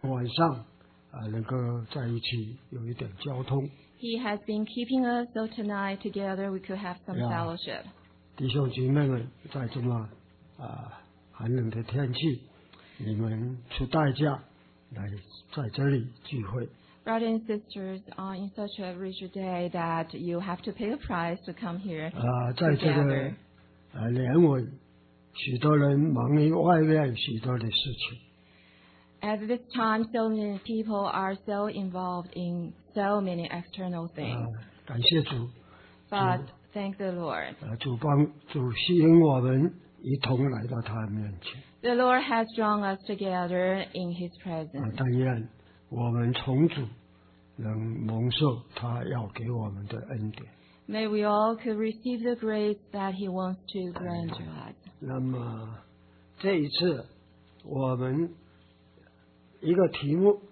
晚上能够在一起有一点交通。 He has been keeping us so tonight together we could have some fellowship. 弟兄姐妹们，在这么寒冷的天气，你们出代价来在这里聚会。 Brothers and sisters, in such a rigid day that you have to pay a price to come here 在这个年尾，许多人忙于外面许多的事情。 At this time, so many people are so involved in so many external things. 感谢主。 But thank the Lord. 主吸引我们一同来到他面前。 The Lord has drawn us together in His presence. 但愿我们从主能蒙受他要给我们的恩典。 May we all could receive the grace that He wants to grant to us. 那么这一次我们一个题目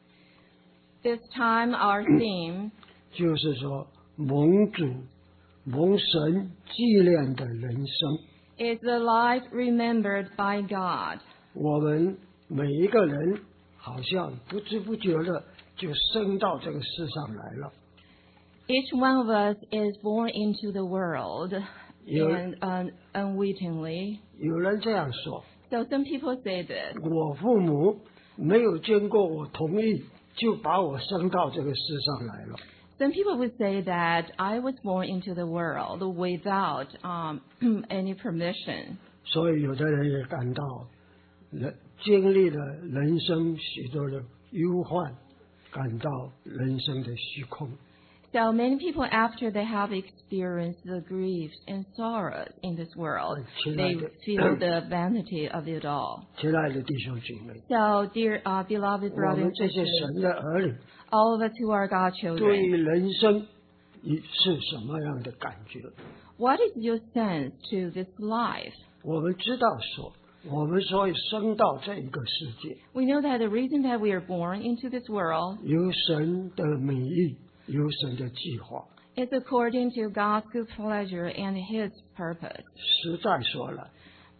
This time our theme 就是说蒙主蒙神纪念的人生 is the life remembered by God. 我们每一个人好像不知不觉的就生到这个世上来了。 Each one of us is born into the world and unwittingly. 有人这样说 So some people say this. 我父母没有经过我同意就把我生到这个世上来了。 Some people would say that I was born into the world without any permission. 所以有的人也感到经历了人生许多的忧患，感到人生的虚空。 So many people, after they have experienced the griefs and sorrows in this world, they feel the vanity of it all. 亲爱的弟兄姐妹 So, dear beloved 我 brothers 们 and 这些 sisters, 神的儿女 all of us who are God's 对于 children, 人生是什么样的感觉？ what is your sense to this life? 我们知道说我们所以生到这一个世界 We know that the reason that we are born into this world 有神的美意，有神的计划。 is according to God's good pleasure and His purpose. 实在说了，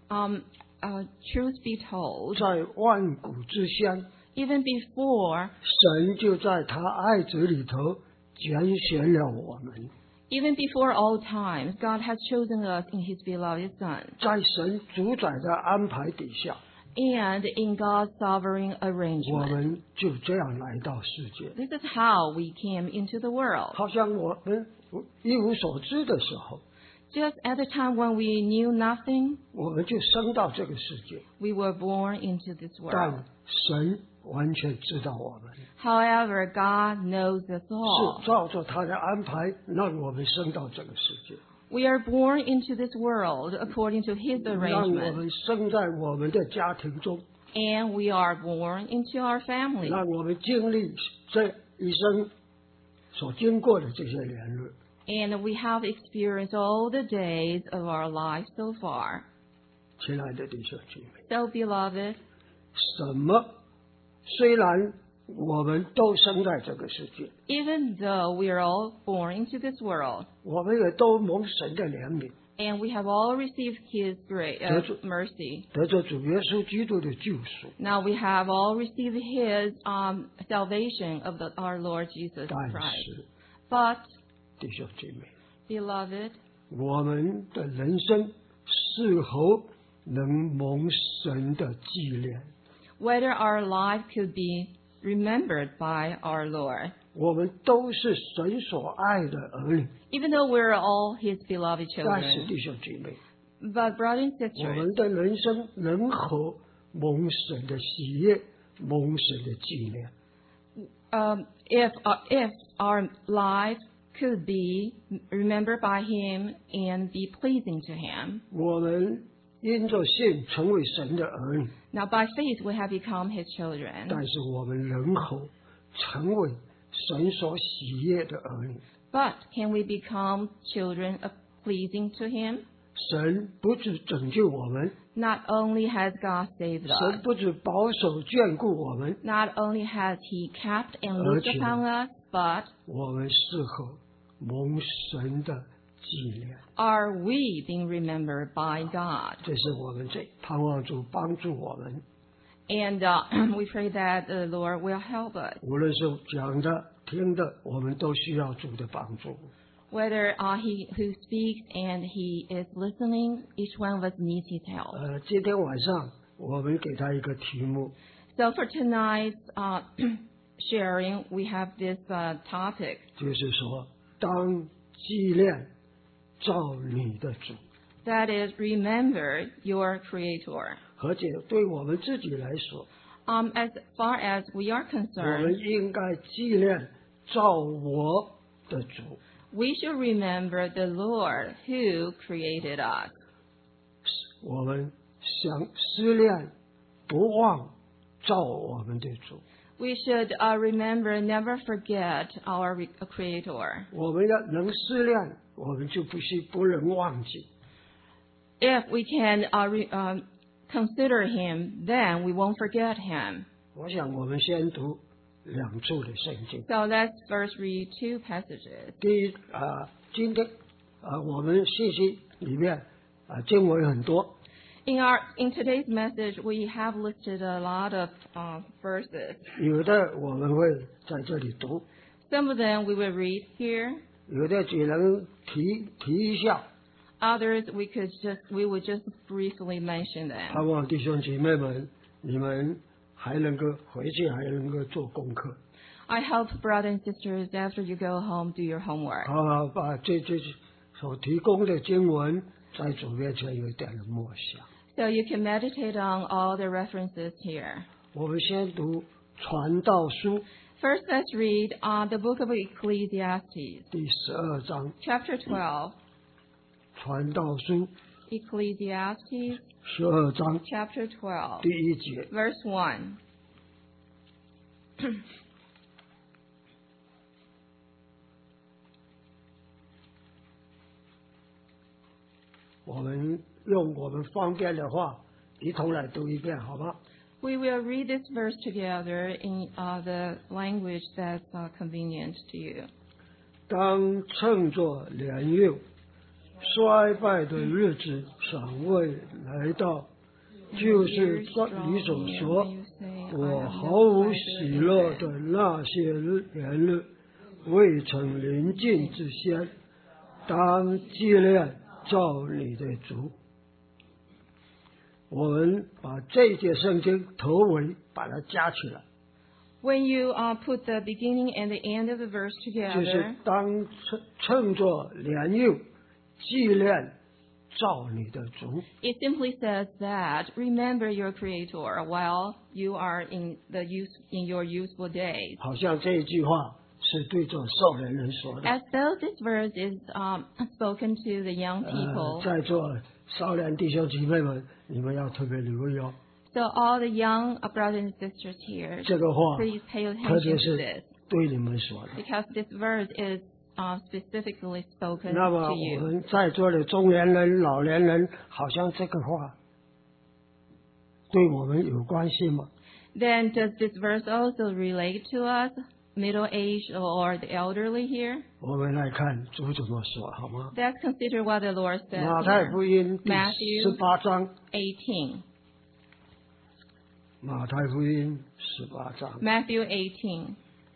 Truth be told, 在万古之先， even before 神就在他爱子里头拣选了我们。 Even before all times, God has chosen us in His beloved Son. 在神主宰的安排底下， And in God's sovereign 我 arrangement. 们就这样来到世界。 This is how we came into the world. 好像我们一无所知的时候， Just at the time when we knew nothing, 我们就生到这个世界。 we were born into this world. 但神完全知道我们， However, God knows us 是 all. 照着他的安排让我们生到这个世界， We are born into this world according to His 让我 arrangement. 们生在我们的家庭中， And we are born into our family. 让我们经历这一生所经过的这些年日。 And we have experienced all the days of our life so far. 亲爱的弟兄姐妹， So, beloved, 什么？虽然我们都生在这个世界， even though we are all born into this world, 我们也都蒙神的怜悯， and we have all received His grace, mercy. 得着主耶稣基督的救赎。 Now we have all received His salvation of our Lord Jesus 但 Christ. 是， But, 弟兄姐妹， beloved, 我们的人生是否能蒙神的纪念？ whether our life could be remembered by our Lord, 我们都是神所爱的儿女， even though we're all His beloved 但是 children. 弟兄姐妹， But, brothers and 我 sisters, 们的人生能否蒙神的喜悦，蒙神的纪念？ if our life could be remembered by Him and be pleasing to Him. 我们因着信成为神的儿女， Now, by faith, we have become His children. 但是我们能否成为神所喜悦的儿女？ But can we become children of pleasing to Him? 神不只拯救我们， Not only has God saved 神 us, 不只保守眷顾我们， not only has He kept and looked Urging. upon us, but 我们是否蒙神的纪念？ are we being remembered by God? 这是我们最盼望主帮助我们。 And we pray that the Lord will help us. 无论是讲的、听的，我们都需要主的帮助。 Whether he who speaks and he is listening, each one of us needs his help. 今天晚上我们给他一个题目。 So for tonight's sharing, we have this topic. 就是说，当纪念造你的主。 That is, remember your Creator. 而且对我们自己来说， As far as we are 我们 concerned, 应该纪念造我的主。 we should remember the Lord who created us. 我们想思念，不忘造我们的主。 We should remember, never forget our Creator. 我们要能思念，我们就不能忘记。 If we can consider Him, then we won't forget Him. 我想我们先读2处的圣经。 So let's first read 2 passages. 第一今天我们信息里面经文很多。 In today's message, we have listed a lot of verses. 有的我们会在这里读， Some of them we will read here. 有的只能提一下。 Others we would just briefly mention 盼 them. 望弟兄姐妹们，你们还能够回去，还能够做功课， I hope, brothers and sisters, after you go home, do your homework. 好好把这所提供的经文在主面前有一点的默想。 So you can meditate on all the references here. 我们先读传道书 First, let's read the book of Ecclesiastes, 第12章， chapter 12. 传道书 Ecclesiastes, 12章 chapter 12, 第1节。 verse 1. 我们用我们方便的话一同来读一遍，好吗？ We will read this verse together in the language that's convenient to you. 当趁作年幼，衰败的日子尚未来到，就是你所说我毫无喜乐的那些年日未曾临近之先，当纪念造你的主。我们把这节圣经头尾把它加起来， When you put the beginning and the end of the verse 就是 together, 当趁作年幼，纪念造你的主。 it simply says that remember your Creator while you are in your youthful days. 好像这一句话是对着少年人说的。 As though this verse is spoken to the young people. 在座少年弟兄姐妹们，你们要特别留意哦。 So all the young brothers and sisters here, 这个话 please pay 特 attention 别 to 是 this, 对你们说的。 because this verse is specifically spoken 那么 to 我 you. 们在座的中年人、老年人，好像这个话对我们有关系吗？ Then does this verse also relate to us, middle-aged or the elderly here? 我们来看主怎么说，好吗？ Let's consider what the Lord says 马太 here. 福音第 Matthew 18章， 18. 马太福音18章。 Matthew 18.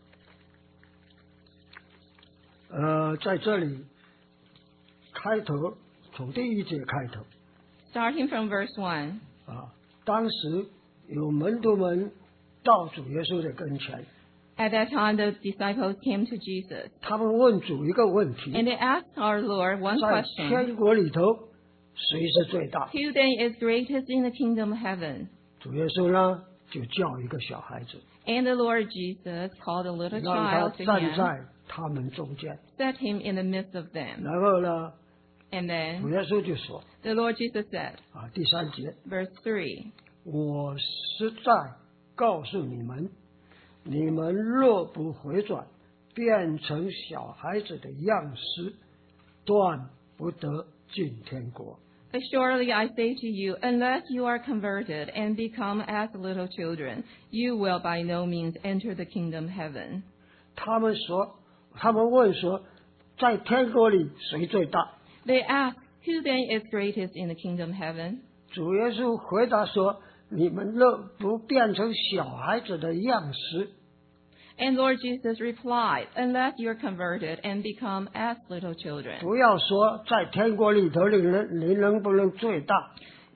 在这里开头从第1节开头 Starting from verse 1. 当时有门徒们到主耶稣的跟前， At that time, the disciples came to Jesus, 他们问主一个问题： and they asked our Lord one 在 question. 天国里头，谁是最大？ Who then is greatest in the kingdom of heaven? 主耶稣呢，就叫一个小孩子， And the Lord Jesus called a little 让他 child to 站 him, 在他们中间。 set him in the midst of them. 然后呢， And 主 then 耶稣就说 the Lord Jesus said, 第3节， verse 3, 我实在告诉你们，你们若不回转，变成小孩子的样式，断不得进天国。 Assuredly I say to you, unless you are converted and become as little children, you will by no means enter the kingdom of heaven. 他们问说，在天国里谁最大？ They asked, who then is greatest in the kingdom of heaven? 主耶稣回答说， 你们若不变成小孩子的样式。 And Lord Jesus replied, unless you're converted and become as little children. 不要说在天国里头你能不能最大。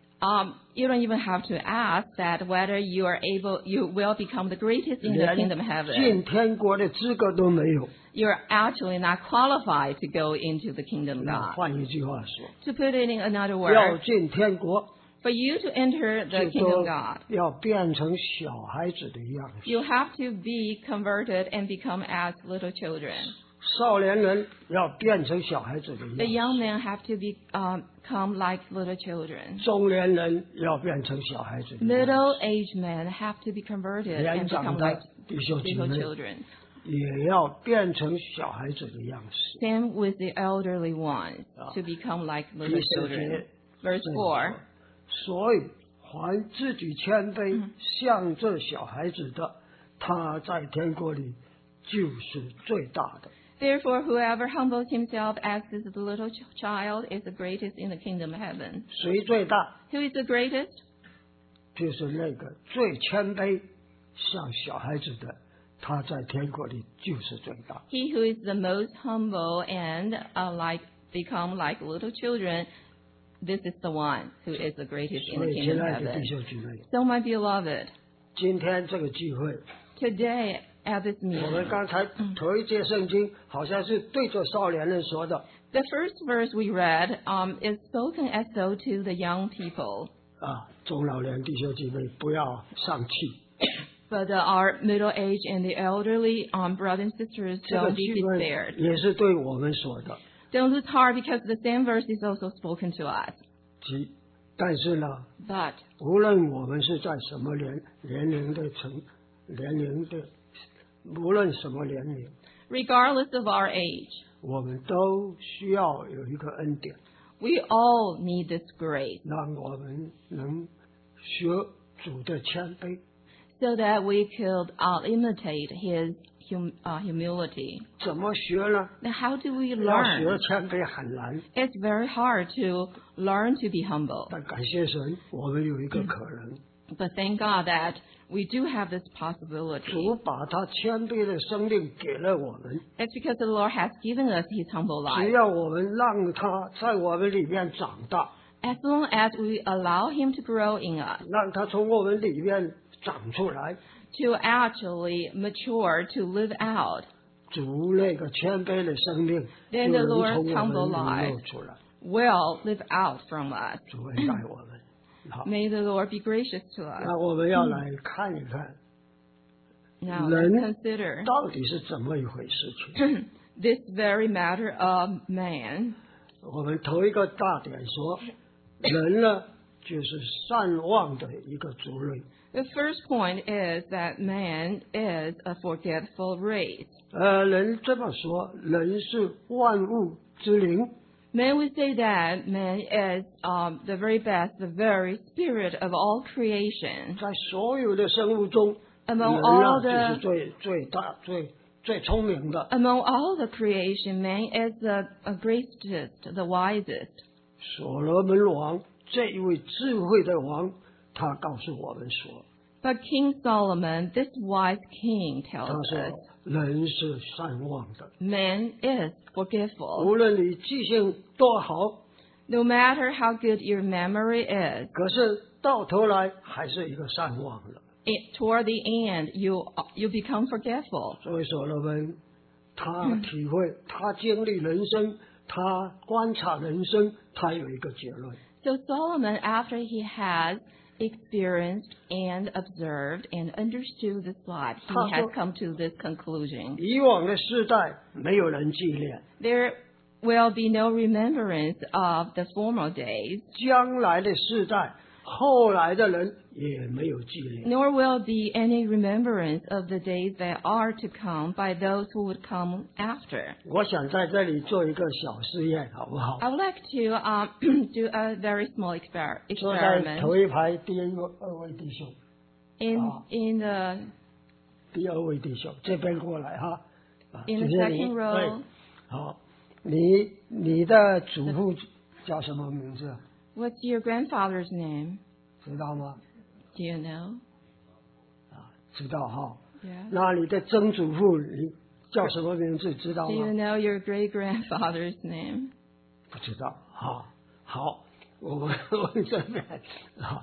You don't even have to ask that whether you will become the greatest in the kingdom of 进 heaven. 天国的资格都没有。 You're actually not qualified to go into the kingdom of 那 God. 换一句话说， To put it in another 要 word, 进天国， for you to enter the 就 kingdom 都 of God, 要变成小孩子的样式。 you have to be converted and become as little children. 少年人要变成小孩子的 The 样 young men have to become like little children. 式，中年人要变成小孩子的样式， Middle-aged men have to be converted 年 and 长 become 的 like 弟兄姊 little 妹 children. 也要变成小孩子的样式。 Same with the elderly ones, Ah. to become like 第 little 四 children. 节 Verse 4, 所以凡自己谦卑，像这小孩子的，他在天国里就是最大的。 Therefore, whoever humbles himself as this little child is the greatest in the kingdom of heaven. 谁最大？ Who is the greatest? 就是那个最谦卑，像小孩子的，他在天国里就是最大。 He who is the most humble and become like little children, this is the one who is the greatest in 所 the 以， kingdom 亲 of 爱的 heaven. 弟兄姊妹， So, my beloved, 今天这个聚会， today at this 我们 meeting, 刚才头一节圣经好像是对着少年人说的 the first verse we read is spoken as though to the young people. 啊，中老年弟兄姊妹不要丧气。 But our middle-aged and the elderly brothers and sisters 这个 don't be 聚会 despaired. 也是对我们说的。 Don't lose heart because the same verse is also spoken to us. 但是呢， But 无论我们是在什么年龄的无论什么年龄， regardless of our age, 我们都需要有一个恩典， we all need this grace 让我们能学主的谦卑。 so that we could imitate his humility. 怎么学呢？ Now, how do we 要 learn? 学谦卑很难， It's very hard to learn to be humble. 但感谢神，我们有一个可能， But thank God that we do have this possibility. 主把他谦卑的生命给了我们， It's because the Lord has given us his humble 只 life. 要我们让他在我们里面长大， As long as we allow him to grow in us, 让他从我们里面长出来， to actually mature, to live out, 主那个谦卑的生命就 Then the 能 Lord's 从我 humble 们 life 里露出来。 will live out from us. 主恩待我们。好， May the Lord be gracious to us. 那我们要来看一看， Now, 人 let's consider 到底是怎么一回事情。 this very matter of man. 我们头一个大点说，人呢就是善忘的一个族类。 The first point is that man is a forgetful race. 人这么说，人是万物之灵， May we say that man is the very best, the very spirit of all creation. 在所有的生物中，人 Among 啊 all 就是 the 最大、最聪明的。 among all the creation, man is the greatest, the wisest. 所罗门王这一位智慧的王，他告诉我们说， But King Solomon, this wise king, 他 tells us, 说人是善忘的， man is forgetful. 无论你记性多好， No matter how good your memory is, 可是到头来还是一个善忘的。 toward the end, you become forgetful. 所以所罗门他体会，他经历人生，他观察人生，他有一个结论。 So Solomon, after he has experienced and observed and understood this life, he has come to this conclusion. 以往的世代没有人纪念， There will be no remembrance of the former days, 将来的世代，后来的人也没有纪念。 nor will be any remembrance of the days that are to come by those who would come after. 我想在这里做一个小试验，好不好？ I would like to do a very small 坐在 experiment 头一排第二位弟兄， in the 第二位弟兄这边过来哈。啊 in the 就是你 second 对 row. 好，你的祖父叫什么名字？ What's your grandfather's name? 知道吗？ Do you know? 知道哈。 Yeah. 那你的曾祖父你叫什么名字？知道 Do you 吗？ know your great grandfather's name? 不知道。好，我们问这边啊，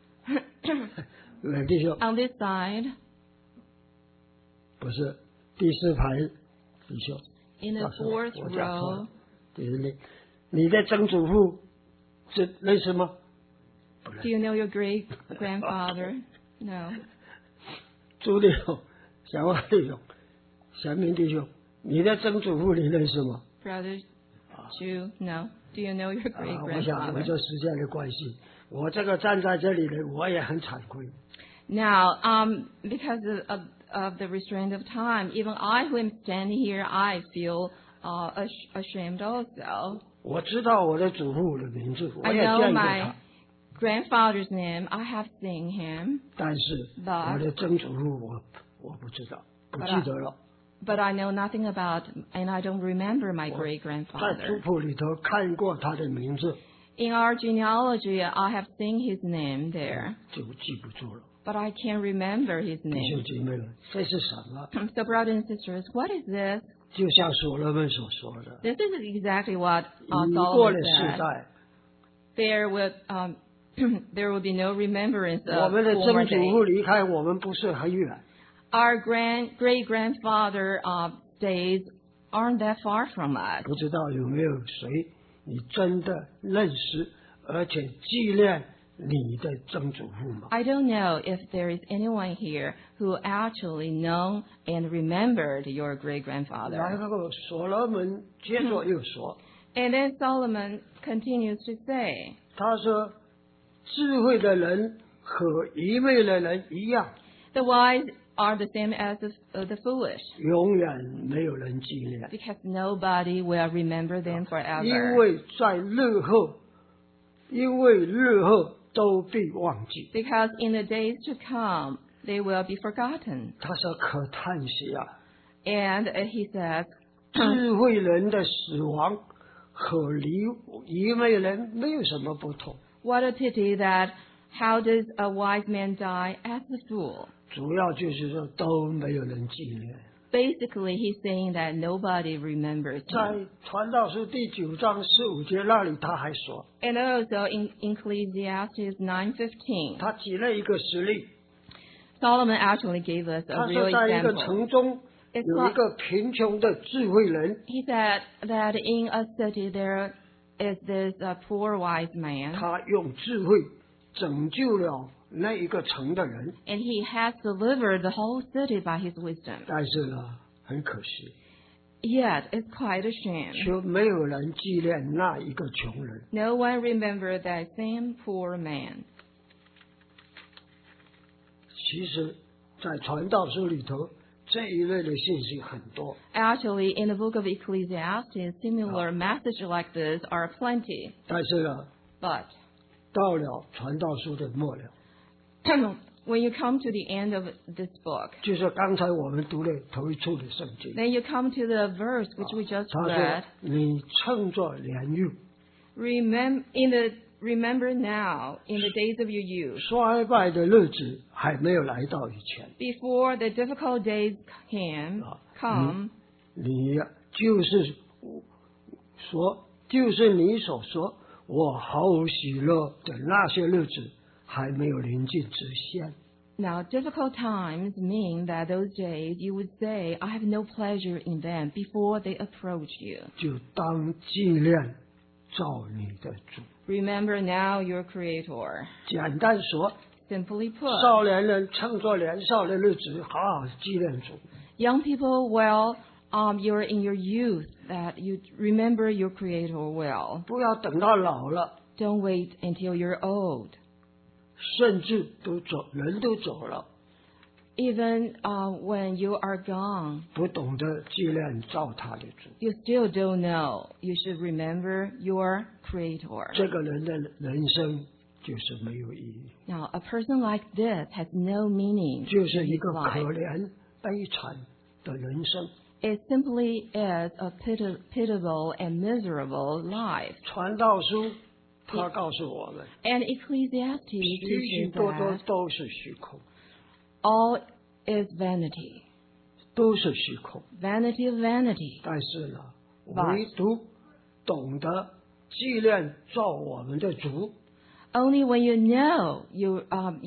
冷弟兄 On this side, 不是第四排弟兄。 in the fourth 我讲错 row, 了，你的曾祖父是认识吗？不认 do you know your great grandfather? No. 朱弟兄、小华弟兄、小明弟兄，你的曾祖父你认识吗？ Brother Chu? No. Do you know your great 我想我 grandfather? 这时间的关系，我这个站在这里的我也很惭愧。 Now, because of the restraint of time, even I who am standing here, I feel ashamed also. 我知道我的祖父的名字，我 I 也 know 见过 my 他， grandfather's name. I have seen him, 但是 But- 我的曾祖父我不知道，不记得了。 but I know nothing about, and I don't remember my great 在族 grandfather. 谱里头看过他的名字， In our genealogy, I have seen his name there, 就记不住了。 but I can't remember his 弟 name. 兄姐妹们，这是什么？ So, brothers and sisters, what is this? 就像所罗门所说的， This is exactly what 已过 Solomon 了世 said. 代， There will be no remembrance 我 of 们的 former 曾祖父 days. 离开我们不是很远， Our great grandfather days aren't that far from us. 不知道有没有谁你真的认识，而且纪念你的曾祖父吗？ I don't know if there is anyone here who actually know and remembered your great 然 grandfather. 后所罗门接着又说， And then Solomon continues to say, 他说智慧的人和愚昧的人一样， the wise are the same as the foolish, 永远没有人纪念， because nobody will remember them 因 forever. 为在日后都必忘记。 Because in the days to come, they will be forgotten. 他说可叹息啊， And he says, 智慧人的死亡和愚昧人没有什么不同， what a pity that how does a wise man die as a fool? 主要就是说都没有人纪念。 Basically, he's saying that nobody remembers 在 him. 传道书第9章15节那里，他还说， And also in Ecclesiastes 9:15, 他举了一个实例， Solomon actually gave us 他 a 说 real 在一个 example. 城中 It's 有一个贫穷的智慧人， He said that in a city there is this poor wise man, 他用智慧拯救了那一个城的人， and he has delivered the whole city by his wisdom. 但是呢，很可惜， Yet it's quite a shame. 却没有人纪念那一个穷人。 No one remembered that same poor man. 其实，在传道书里头，这一类的信息很多。 Actually, in the book of Ecclesiastes, similar messages like this are plenty. 但是呢， But 到了传道书的末了， when you come to the end of this book, 就是刚才我们读的头一处的圣经， then you come to the verse which we just 他 read. 说：“你趁着年幼， Remember now, in the days of your youth, 衰败的日子还没有来到以前， before the difficult days come, 你就是你所说我好喜乐的那些日子还没有临近之前。” Now, difficult times mean that those days you would say, I have no pleasure in them before they approach you. 就当纪念造你的主。 Remember now your Creator. 简单说， Simply put, 少年人趁着年少的日子，好好纪念主。 young people, well, you're in your youth, that you remember your Creator well. 不要等到老了， Don't wait until you're old. 甚至人都走了， Even when you are gone, 不懂得纪念造他的主。 you still don't know. You should remember your Creator. 这个人的人生就是没有意义， Now, a person like this has no meaning 就 in 是一 his 个可 life. 怜悲惨的人生。 It simply is a pitiable and miserable life. 传道书他告诉我们， And Ecclesiastes 许许 teaches 多多 that 都是虚空， all is vanity, 都是虚空。 vanity of vanity. 但是呢， But 唯独懂得纪念造我们的主， only when you know you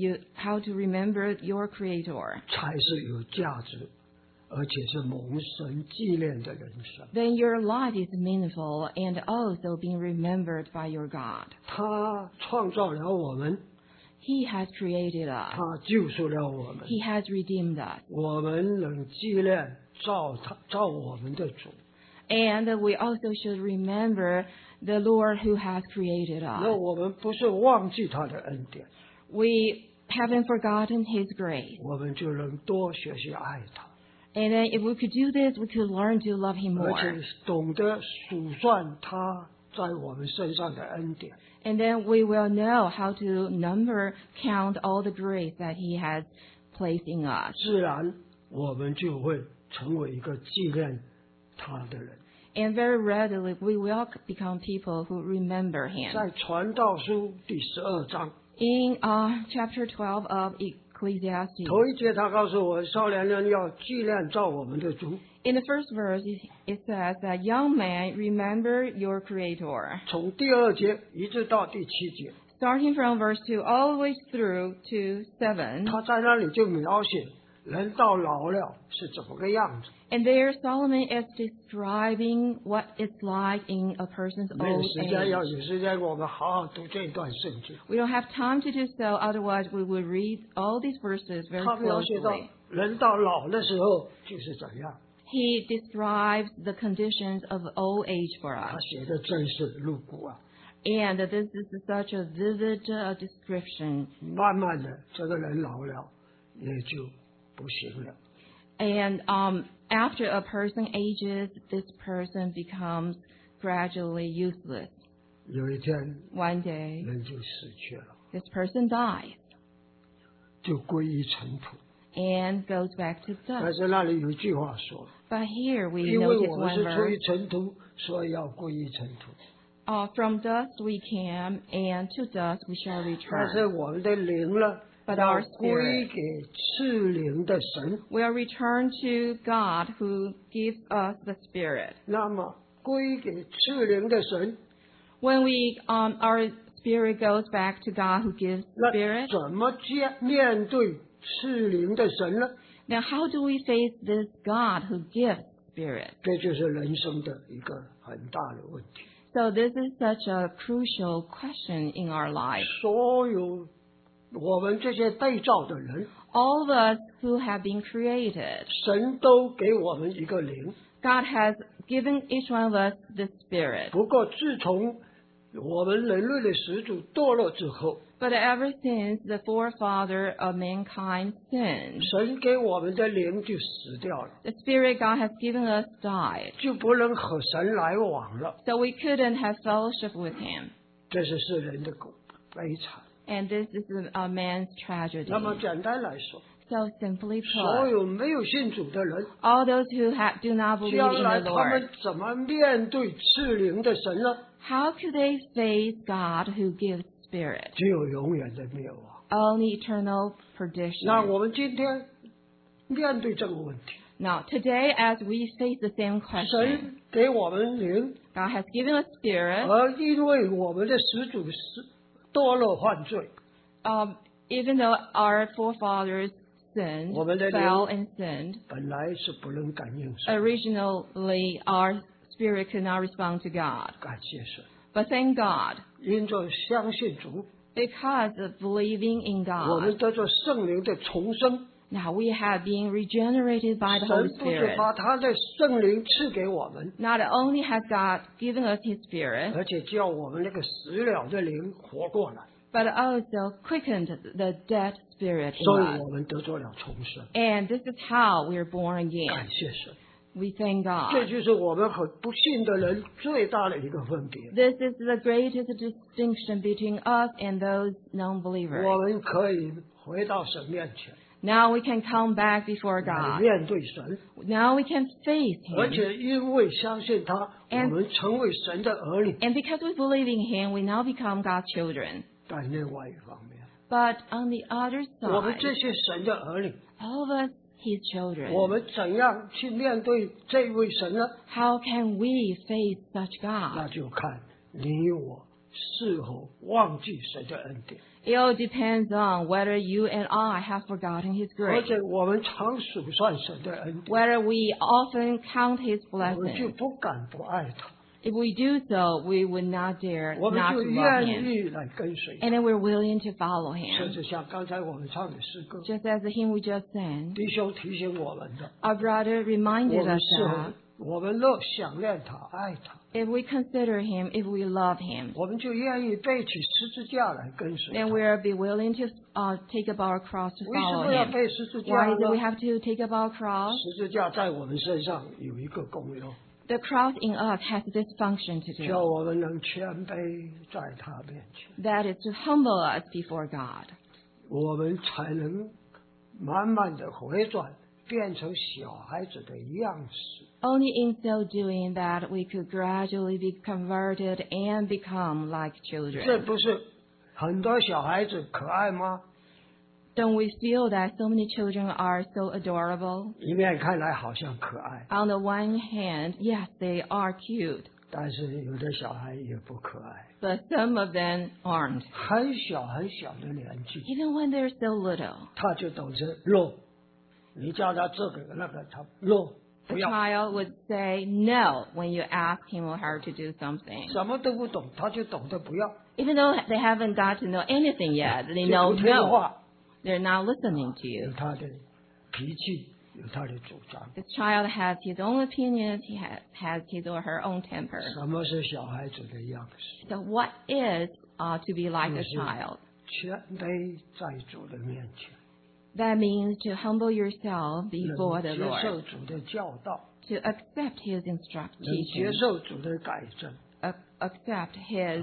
how to remember your Creator, 才是有价值，而且是蒙神纪念的人生。 then your life is meaningful and also being remembered by your God. 他创造了我们， He has created us. 他救赎了我们， He has redeemed us. 我们能纪念造我们的主。 And we also should remember the Lord who has created 那 us. 我们不是忘记他的恩典， We haven't forgotten His grace. 我们就能多学习爱他， And then if we could do this, we could learn to love Him 而 more. 且懂得数算他在我们身上的恩典。 And then we will know how to count all the grace that He has placed in us. 自然我们就会成为一个纪念他的人。 And very readily, we will become people who remember Him. 在传道书第12章 In chapter 12 of Ecclesiastes, 头一节，他告诉我，少年人要纪念造我们的主。 in the first verse, it says that young man, remember your Creator. 从第2节一直到第7节， Starting from verse 2 all the way through to 7. 他在那里就描写人到老了是怎么个样子。 And there Solomon is describing what it's like in a person's 没有 old 时间，要 age. 有时间我们好好读这一段圣经。 We don't have time to do so, otherwise we will read all these verses very 他描写到 closely. 人到老的时候就是怎样， He describes the conditions of old age for 他 us. 写的真是露骨啊。 And this is such a vivid description. 慢慢的，这个人老了也就不行了。 And after a person ages, this person becomes gradually useless. 有一天， One day, 人就死去了， this person dies 就归于尘土。 and goes back to 但 dust. 是那里有一句话说， But here we 因为 notice 我们 one 是出于 verse. 尘土，所以要归于尘土。 From dust we came, and to dust we shall 但是 return. 我们的灵呢， But 要 our 归 spirit 给赐灵的神。 will return to God who gives us the Spirit. 那么归给赐灵的神， When our spirit goes back to God who gives 那 Spirit, 怎么面对赐灵的神呢？ now how do we face this God who gives Spirit? 这就是人生的一个很大的问题。 So this is such a crucial question in our life. 所有我们这些被造的人， All of us who have been created, 神都给我们一个灵。 God has given each one of us the Spirit. 不过自从我们人类的始祖堕落之后， But ever since the forefather of mankind sinned, 神给我们的灵就死掉了， the Spirit God has given us died. 就不能和神来往了。 So we couldn't have fellowship with Him. 这是世人的悲惨。 And this is a man's tragedy. 那么简单来说， So simply 所 put, 有没有信主的人， all those who do not believe 将 in 来 the 他们 Lord, 怎么面对赐灵的神呢？ how could they face God who gives Spirit? 只有永远的灭亡。 Only eternal 那 perdition. 我们今天面对这个问题， Now, today, as we face the same question, 神给我们灵， God has given us Spirit. 而因为我们的始祖是堕落犯罪， Even though our forefathers sinned, 我们的灵 fell and sinned, 本来是不能感应神。 originally our spirit could not respond to God. 感谢神， But thank God, 因着相信主， because of believing in 我们 God, 得着圣灵的重生。 now we have been regenerated by the 神 Holy 不止 Spirit. 把他的圣灵赐给我们， Not only has God given us His Spirit, 而且叫我们那个死了的灵活过来， but also quickened the dead spirit 所 in 以 us. 我们得着了重生。 And this is how we are born again. 感谢神， We thank 这 God. 就是我们和不信的人最大的一个分别。 This is the greatest distinction between us and those non-believers. 我们可以回到神面前， Now we can come back before 来 God. 面对神， Now we can face 而 Him. 且因为相信他，我 And- 们成为神的儿女。 And because we believe in Him, we now become God's children. 但另外一方面， But on the other 我们 side, 这些神的儿女， all of us, His 我 children, 们怎样去面对这位神呢？ how can we face such 那 God? 就看你我是否忘记神的恩典， It all depends on whether you and I have forgotten His 而 grace, 且我们常数算神的恩典， whether we often count His 我们就 blessings. 不敢不爱他， If we do so, we would not dare 我们 not 就 to love 愿 Him. 意来跟随他。 And then we're willing to follow 甚 Him. 至像刚才我们唱的诗歌， Just as the hymn we just sang, 弟兄提醒我们的， our brother 我 reminded 们 us 是 that 我们若想念他、爱他， if we consider Him, if we love Him, 我们就愿意背起十字架来跟随 then 他。 we'll be willing to take up our cross to 为什 follow 么要 Him. 背十字架 Why is it we 呢？ have to take up our cross? 十字架在我们身上有一个功用， The cross in us has this function to 叫 do. 我们能谦卑在他面前， That is to humble us before God. 我们才能慢慢的回转，变成小孩子的样式。 Only in so doing that we could gradually be converted and become like 这 children. 不是很多小孩子可爱吗？ Don't we feel that so many children are so adorable? 一面看来好像可爱， On the one hand, yes, they are cute, 但是有的小孩也不可爱， but some of them aren't. 很小很小的年纪， Even when they're so little, 他就懂得弱。你叫他这个那个，他弱， the 不要， child would say no when you ask him or her to do something. 什么都不懂，他就懂得不要， Even though they haven't got to know anything yet, they 就 know 不听 no. 话， They're not listening to 有 you. 他的脾气，有他的主张。 The child has his own opinions, he has his or her own temper. 什么是小孩子的样式？ So what is to be like a Yes, child? 谦卑在主的面前， That means to humble yourself 能 before the 接受 Lord, 主的教导， to accept His 能接 instruction, 受主的改正。 accept His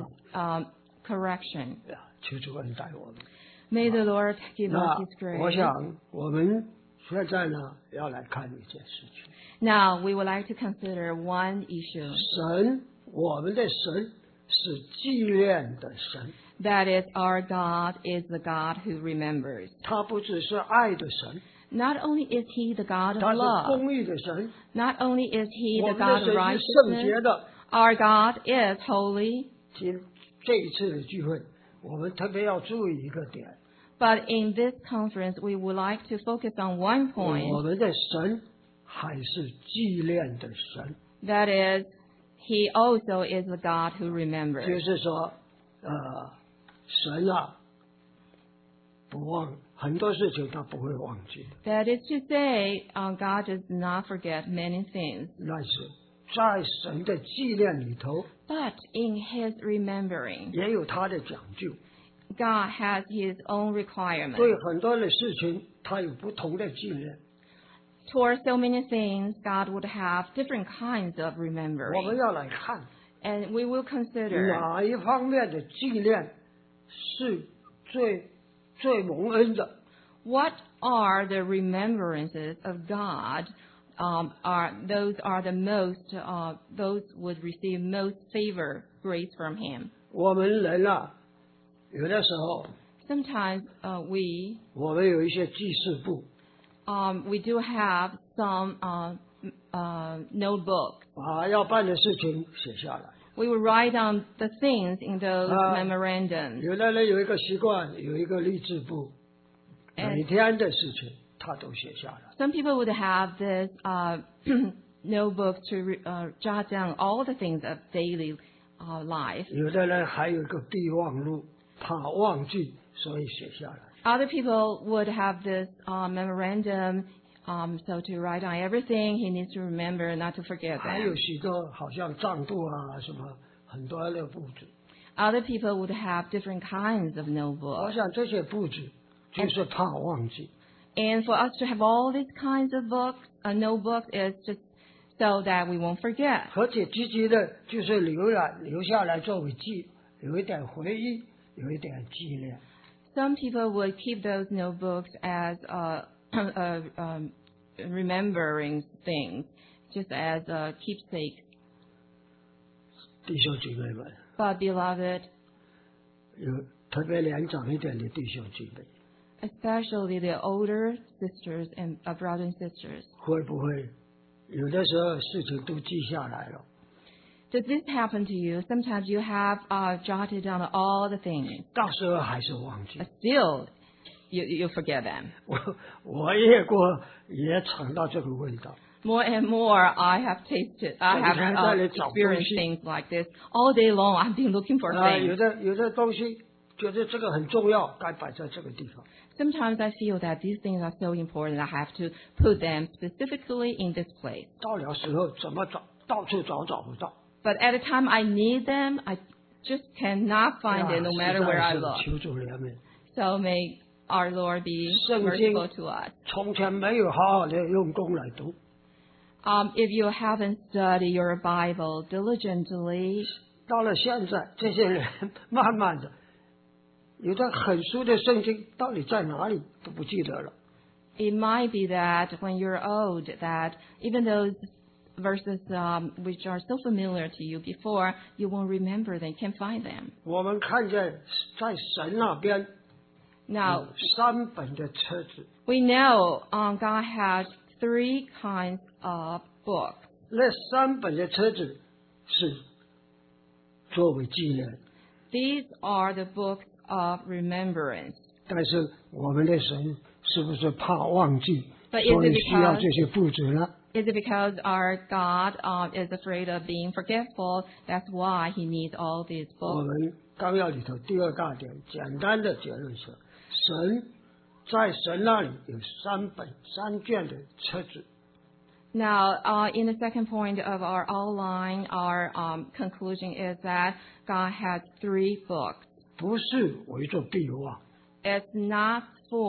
correction. 求主恩待我们。 May the Lord give 那 us His 我 grace. 想我们现在呢，要来看一件事情。 Now we would like to consider one issue. 神，我们的神是纪念的神， That is, our God is the God who remembers. 他不只是爱的神， Not only is He the God of 他是 love, 公义的神。 not only is He 我 the 们的 God 神 of 是圣洁 righteousness, 的。 our God is holy. 这一次的聚会，我们特别要注意一个点： But in this conference, we would like to focus on one 我 point. 们的神还是纪念的神， That is, He also is the God who 就 remembers. 是说，神啊，不忘很多事情，他不会忘记的。 That is to say, God does not forget many things. 但是在神的纪念里头， But in His remembering, 也有他的讲究。 God has His own requirements. 对很多的事情，他有不同的纪念。 Toward so many things, God would have different kinds of 我们 remembering. 要来看 And we will consider 哪一方面的纪念是最蒙恩的。 what are the remembrances of God. Those are the most, those would receive most favor, grace from Him. 我们人啊，有的时候 Sometimes we 我们有一些记事簿 we do have some notebooks. 把要办的事情写下来。 We will write down the things in those memorandums. 有的人有一个习惯，有一个励志簿，每天的事情他都写下来。 Some people would have this notebook to jot down all the things of daily life. 有的人还有一个备忘录，怕忘记，所以写下来。 Other people would have this memorandum, so to write down everything he needs to remember, not to forget 还有 them. 许多好像账簿啊，什么很多的布置。 Other people would have different kinds of 我 notebooks. 想这些布置就是怕忘记。 And for us to have all these kinds of books, notebooks, is just so that we won't forget. 而且积极的，就是留下来作为记，有一点回忆，有一点纪念。 Some people would keep those notebooks as remembering things, just as a keepsake. 弟兄姐妹们， But beloved, 有特别年长一点的弟兄姐妹， especially the older sisters and brothers and sisters, 会不会有的时候事情都记下来了， does this happen to you? Sometimes you have jotted down all the things, 到时候还是忘记 but。still you forget them. 我也尝到这个味道。 More and more, I have experienced things like this. All day long, I've been looking for 有 things. 的东西觉得这个很重要，该摆在这个地方。 Sometimes I feel that these things are so important, I have to put them specifically in this place. 到了时候怎么找，到处找不到。 But at the time I need them, I just cannot find them no matter where I 实在 look. 是求主怜悯。 So may our Lord be 圣经 merciful to us. 从前没有好好的用功来读， If you haven't studied your Bible diligently, 到了现在，这些人慢慢的，有的很熟的圣经到底在哪里都不记得了。 it might be that when you're old, that even those verses which are so familiar to you before, you won't remember them, can't find them. 我们看见在神那边 Now, 有3本的册子， we know God has 3 kinds of books. 那3本的册子是作为纪念， These are the books of remembrance. 但是我们的神是不是怕忘记， But is it 所以需要这些布置呢？ Is it because our God is afraid of being forgetful? That's why He needs all these 我 books. 们纲要里头第2大点，简单的结论是，神在神那里有3卷的册子， Now, in the second point of our outline, our conclusion is that God has 3 books. 不是为作备忘， It's not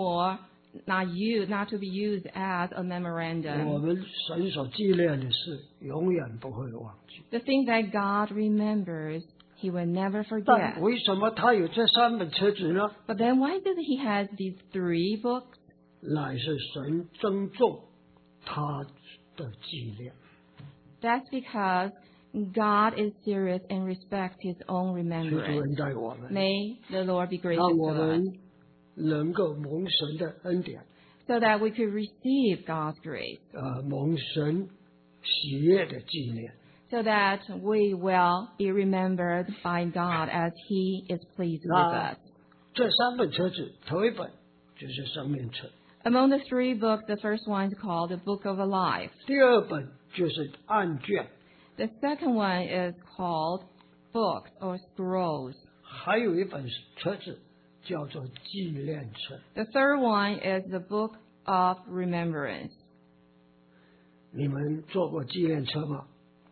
not to be used as a 我 memorandum. 们神所纪念的事，永远不会忘记。 The thing that God remembers, He will never 但 forget. 为什么他有这3本册子呢？ But then why does He has these 3 books? 乃是神珍重他的纪念。 That's because God is serious and respects His own 求主 remembrance. 恩待我们， May the Lord be 让 gracious 我 to us, 们能够蒙神的恩典， so that we could receive God's grace, 蒙神喜悦的纪念。 so that we will be remembered by God as He is pleased with 那 us. 这3本册子，头一本就是生命册， Among the 3 books, the first one is called the Book of Life. 第2本就是案卷， The second one is called Books or Scrolls. 还有一本册子叫做纪念册。 The third one is the Book of Remembrance. 你们做过纪念册吗？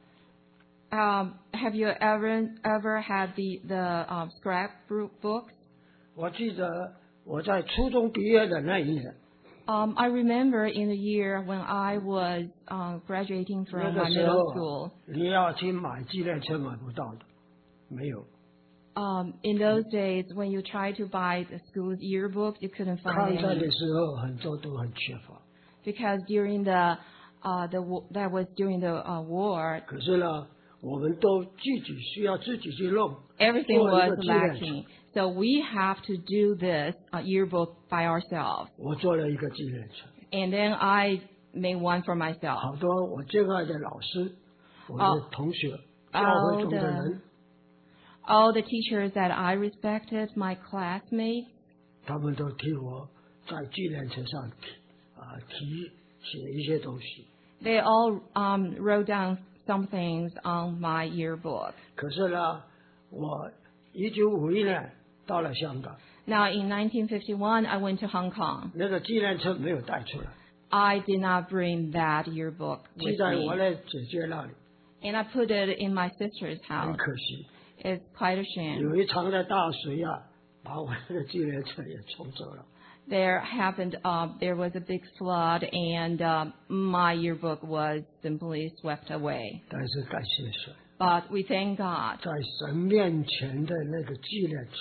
Have you ever had the scrapbook books? 我记得我在初中毕业的那一年， I remember in the year when I was graduating 那 from 个 my 时 middle 候 school. 你要去买纪念册买不到的，没有。 In those days, when you tried to buy the school's yearbook, you couldn't 抗 find 战 any 的时候很多都很缺乏， because during that was during the war, 可是呢，我们都需要自己去弄， everything 做一 was 个纪念册。 lacking. So we have to do this yearbook by ourselves. 我做了一个纪念册， And then I made one for myself. 好多我敬爱的老师、我的同学、教会中的人， All the teachers that I respected, my classmates, 他们都替我在纪念册上写一些东西。 they all wrote down some things on my yearbook. 可是呢，我1951年到了香港， Now, in 1951, I went to Hong Kong. 那个纪念册没有带出来， I did not bring that yearbook 记 with 在 me. 我的姐姐那里， And I put it in my sister's 很 house. 可惜。 It's quite a shame. 有一场的大水啊，把我的纪念册也冲走了。 There was a big flood, and my yearbook was simply swept away. 但是感谢神， But we thank God 在神面前的那个纪念册，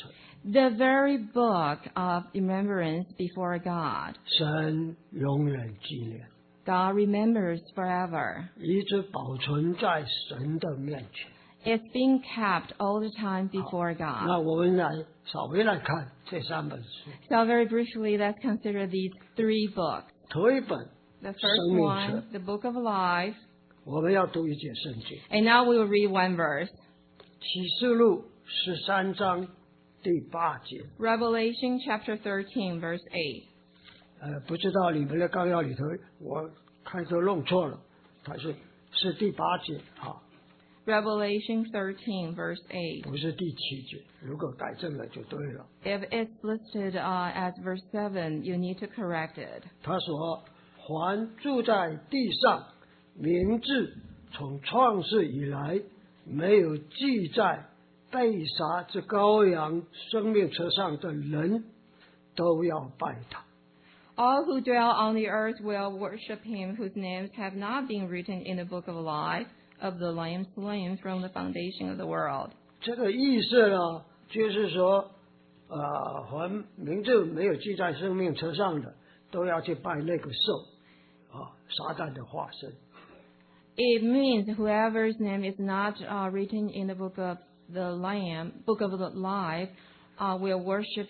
The very book of remembrance before God. 神永远纪念， God remembers forever. 一直保存在神的面前。 It's being kept all the time before 那 God. 我们稍微来看这3本书。 So very briefly, let's consider these 3 books. 头一本 The 生 first 命 one, 册， the Book of Life. 我们要读一节圣经， And now we will read one verse. 启示录13章第8节。 Revelation chapter 13, verse 8. 不知道你们的纲要里头，我看都弄错了，它是第8节啊， Revelation 13, verse 8. 不是第7节。如果改正了就对了。 If it's listed as verse 7, you need to correct it. 他说：“凡住在地上，名字从创世以来没有记在被杀之羔羊生命册上的人，都要拜他。” All who dwell on the earth will worship him whose names have not been written in the book of life of the Lamb slain from the foundation of the world. 这个意思呢，就是说，凡名字没有记在生命册上的，都要去拜那个兽，撒旦的化身。 It means whoever's name is not written in the book of the Lamb, book of the life, will worship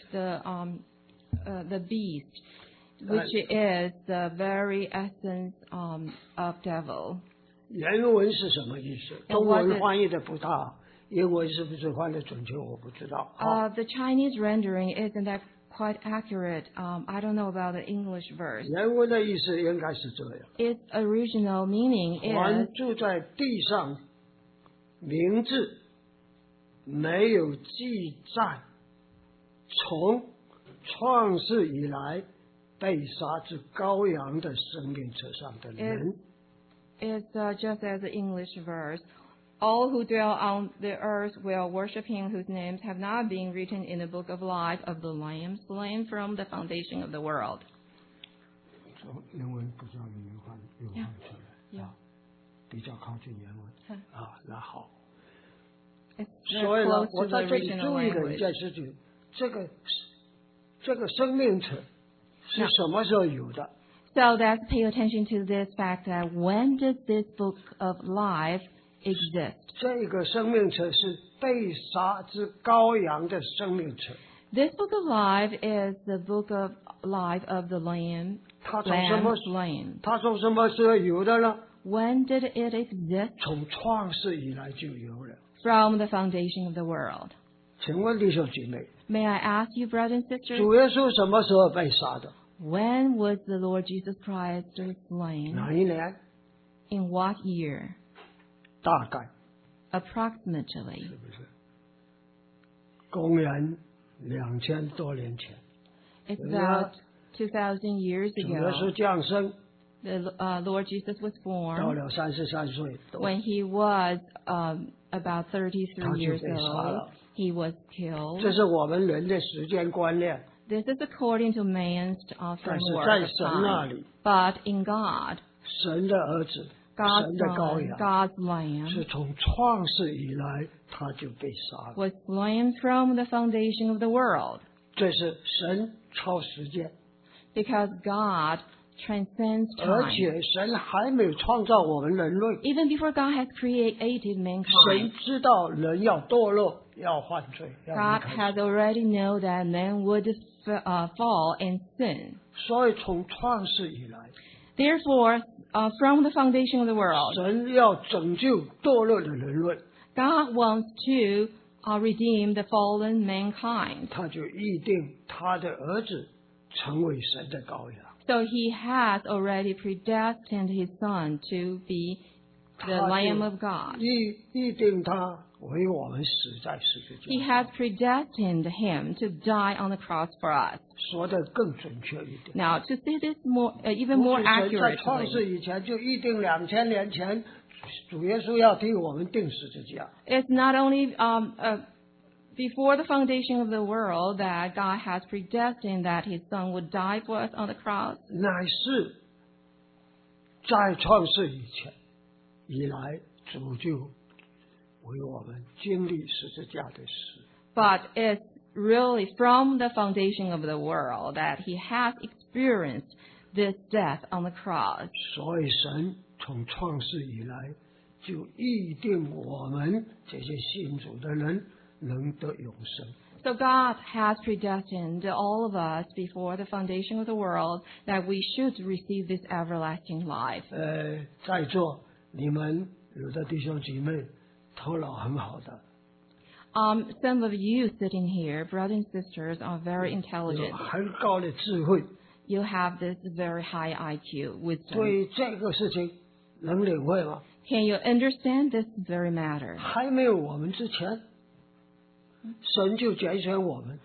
the beast, which is the very essence of devil. 原文是什么意思？中文翻译的不大好，英文是不是翻的准确？我不知道。 The Chinese rendering isn't that quite accurate. I don't know about the English verse. 原文的意思应该是这样： Its original meaning 凡 is 住在地上，名字没有记在从创世以来被杀之羔羊的生命册上的人。 It's just as the English verse. All who dwell on the earth will worship him whose names have not been written in the book of life of the Lamb slain from the foundation of the world. 英文不知道你有翻出来 Yeah. 比较靠近原文那好。 It's 所 very 以呢， close 我 to the 在这里 original 注意的一 language. 件事情，这个生命册是什么时候有的？ So let's pay attention to this fact that when did this book of life exist? 这个生命册是被杀之羔羊的生命册。 This book of life is the book of life of the Lamb 它从什么 slain. 它从什么时候有的呢？ When did it exist? 从创世以来就有了。 From the foundation of the world. 请问弟兄姐妹， May I ask you, brothers and sisters, 主耶稣什么时候被杀的？ when was the Lord Jesus Christ slain? 哪一年？ In what year? 大概 Approximately. 是不是？公元2000多年前， It's Yeah. about 2,000 years 主耶稣 ago. 降生， The Lord Jesus was 到 born. 了33岁， When he was about 33 他就 years 被杀 old, 了。 he was killed. 这是我们人的时间观念。 This is according to man's 但是 framework 在 of 神那 time. 里， But in God, 神的儿子， God's 神的羔 Son, 羊， God's Lamb, 是从创世以来他就被杀了。 was slain from the foundation of the world. 这是神超时间， Because God transcends 而 time. 且神还没有创造我们人类， Even before God has created 神 mankind, 知道人要堕落，要犯罪，要离 God 开 has 神。 already known that man would fall and sin. 所以从创世以来， Therefore, from the foundation of the world, 神要拯救堕落的人类， God wants to redeem the fallen mankind. 他就预定他的儿子成为神的羔羊。 So he has already predestined his son to be the 他 Lamb 就 of God. 预定他为我们死在十字 He 架， has predestined him to die on the cross for us. 说的更准确一点。 Now, to say this even 不 more 是神在创 accurately, 世以前就预定2000年前，主耶稣要替我们定十字架。 it's not only before the foundation of the world that God has predestined that his son would die for us on the cross. 乃是在创世以来，主就为我们经历十字架的事。 But it's really from the foundation of the world that he has experienced this death on the cross. 所以神从创世以来就预定我们这些信主的人能得永生。 So God has predestined all of us before the foundation of the world that we should receive this everlasting life. 在座你们有的弟兄姐妹头脑很好的， Some of you sitting here, brothers and sisters, are very 有 intelligent. 很高的智慧， You have this very high IQ, wisdom. 对这个事情能领会吗？ Can you understand this very matter? 还没有我们之前，神就拣选我们；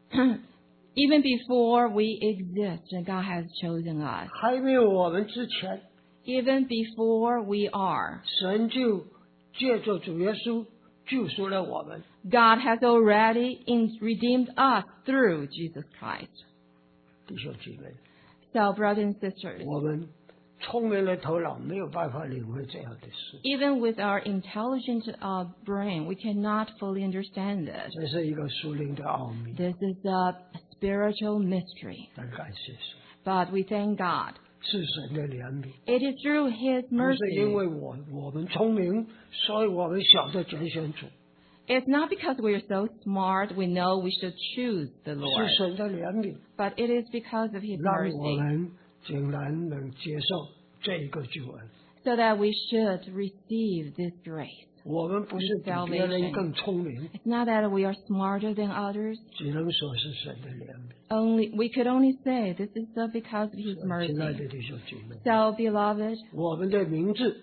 Even before we exist, God has chosen us. 还没有我们之前， Even before we are, 神就借着主耶稣救赎了我们。 God has already redeemed us through Jesus Christ. 弟兄姐妹， So, brothers and sisters, 我们聪明的头脑没有办法领会这样的事， even with our intelligent brain, we cannot fully understand this. 这是一个属灵的奥秘。 This is a spiritual mystery. 但感谢神， But we thank God. 是神的怜悯， It is through His 不是因 mercy. 为我们聪明，所以我们晓得拣选主， It's not because we are so smart we know we should choose the 是 Lord, 神的怜悯， but it is because of His 让我 mercy, 们竟然能接受这一个救恩。 so that we should receive this grace. 我们不是比别人更聪明， It's not that we are smarter than others. 只能说是神的怜悯。 We could only say this is because of His 亲爱 mercy. 的弟兄姐妹， So, beloved, 我们的名字，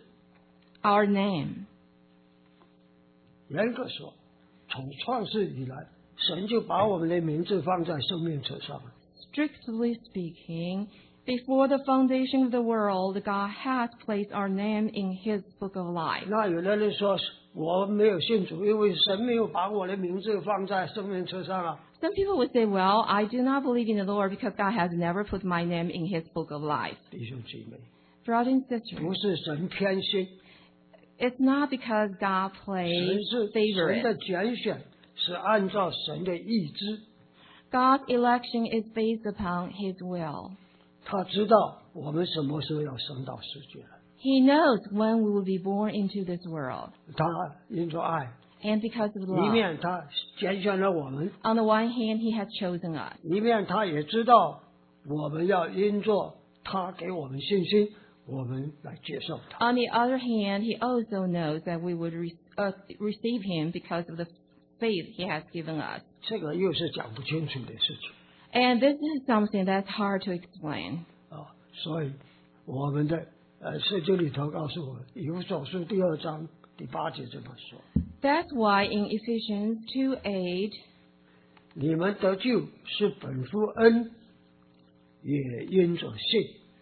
our name, 严格说，从创世以来，神就把我们的名字放在生命册上了。 strictly speaking, before the foundation of the world, God has placed our name in His book of life. 那有的人说，我没有信主，因为神没有把我的名字放在生命册上啊。 Some people would say, well, I do not believe in the Lord because God has never put my name in His book of life. 弟兄姐妹， Brothers and sisters, 不是神偏心， it's not because God 神 plays 是神 favorites. 的拣选，是按照神的意志。 God's election is based upon His will. 他知道我们什么时候要升到世界来， He knows when we will be born into this world. 他因着爱， And because of 一 love, 面他拣选了我们， on the one hand, He has chosen us. 一面他也知道我们要因着他给我们信心，我们来接受他。 On the other hand, He also knows that we would receive Him because of the faith He has given us. 这个又是讲不清楚的事情 And this is something that's hard to explain. 啊！所以我们的圣经里头告诉我们，以弗所书2章第8节这么说： That's why in Ephesians 2:8, 你们得救是本乎恩，也因着信。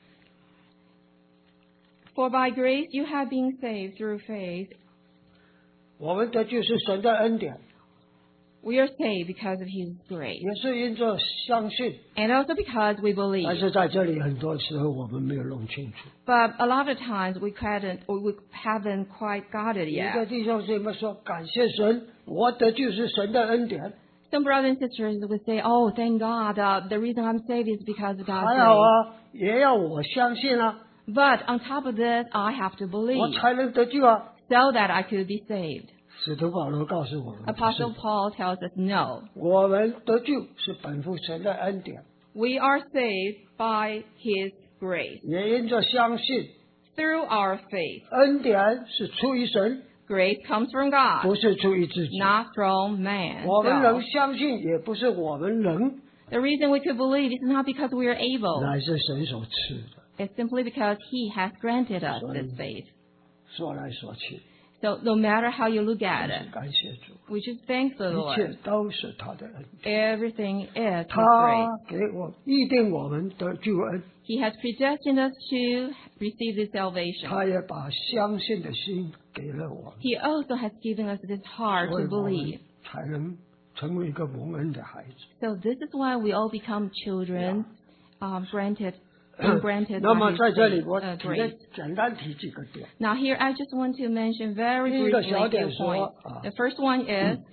for by grace you have been saved through faith. 我们得救是神的恩典， We are saved because of His grace. 也是因着相信。 And also because we 但 believe. 是在这里很多时候我们没有弄清楚。 But a lot of times we haven't quite got it 有的 yet. 弟兄姐妹说：“感谢神，我得救是神的恩典。 Some brothers and sisters would say, oh, thank God, the reason I'm saved is because of God's 还好 grace. 啊，也要我相信啊， But on top of this, I have to 我 believe 才能得救啊。 so that I could be saved. ” 使徒保罗告诉我们，不 Apostle 是 Paul tells us, no. 我们得救是本乎神的恩典， We are saved by His grace. 也因着相信。 Through our faith. 恩典是出于神， Grace comes from God, 不是出于自己。 not from man. 我们 So, 能相信，也不是我们能， the reason we could believe is not because we are able. 乃是神所赐的。 It's simply because He has granted us this faith. 说来说去， So no matter how you look at 是 it, 感谢主， we should thank the 一切 Lord. 都是他的恩典。 Everything is His 他 grace. 给我预定我们的救恩， He has predestined us to receive this salvation. 他也把相信的心给了我们， He also has given us this heart 所以 to 我们 believe. 才能成为一个蒙恩的孩子。 So this is why we all become children, granted 那么 by 在 His 这里，我 grace. 简单提几个点。 Now here I just want to mention very 第一个 briefly 小 a 点 few 说 points. The first one is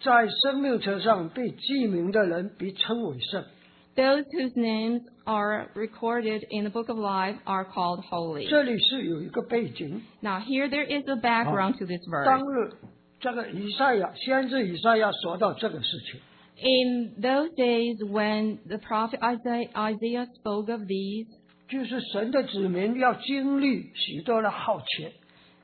在生命册上被记名的人被称为圣。 Those whose names are recorded in the book of life are called holy. 这里是有一个背景。 Now here there is a background to this 当 verse. 日这个先知以赛亚说到这个事情， In those days when the prophet Isaiah spoke of these, 就是神的子民要经历许多的浩劫，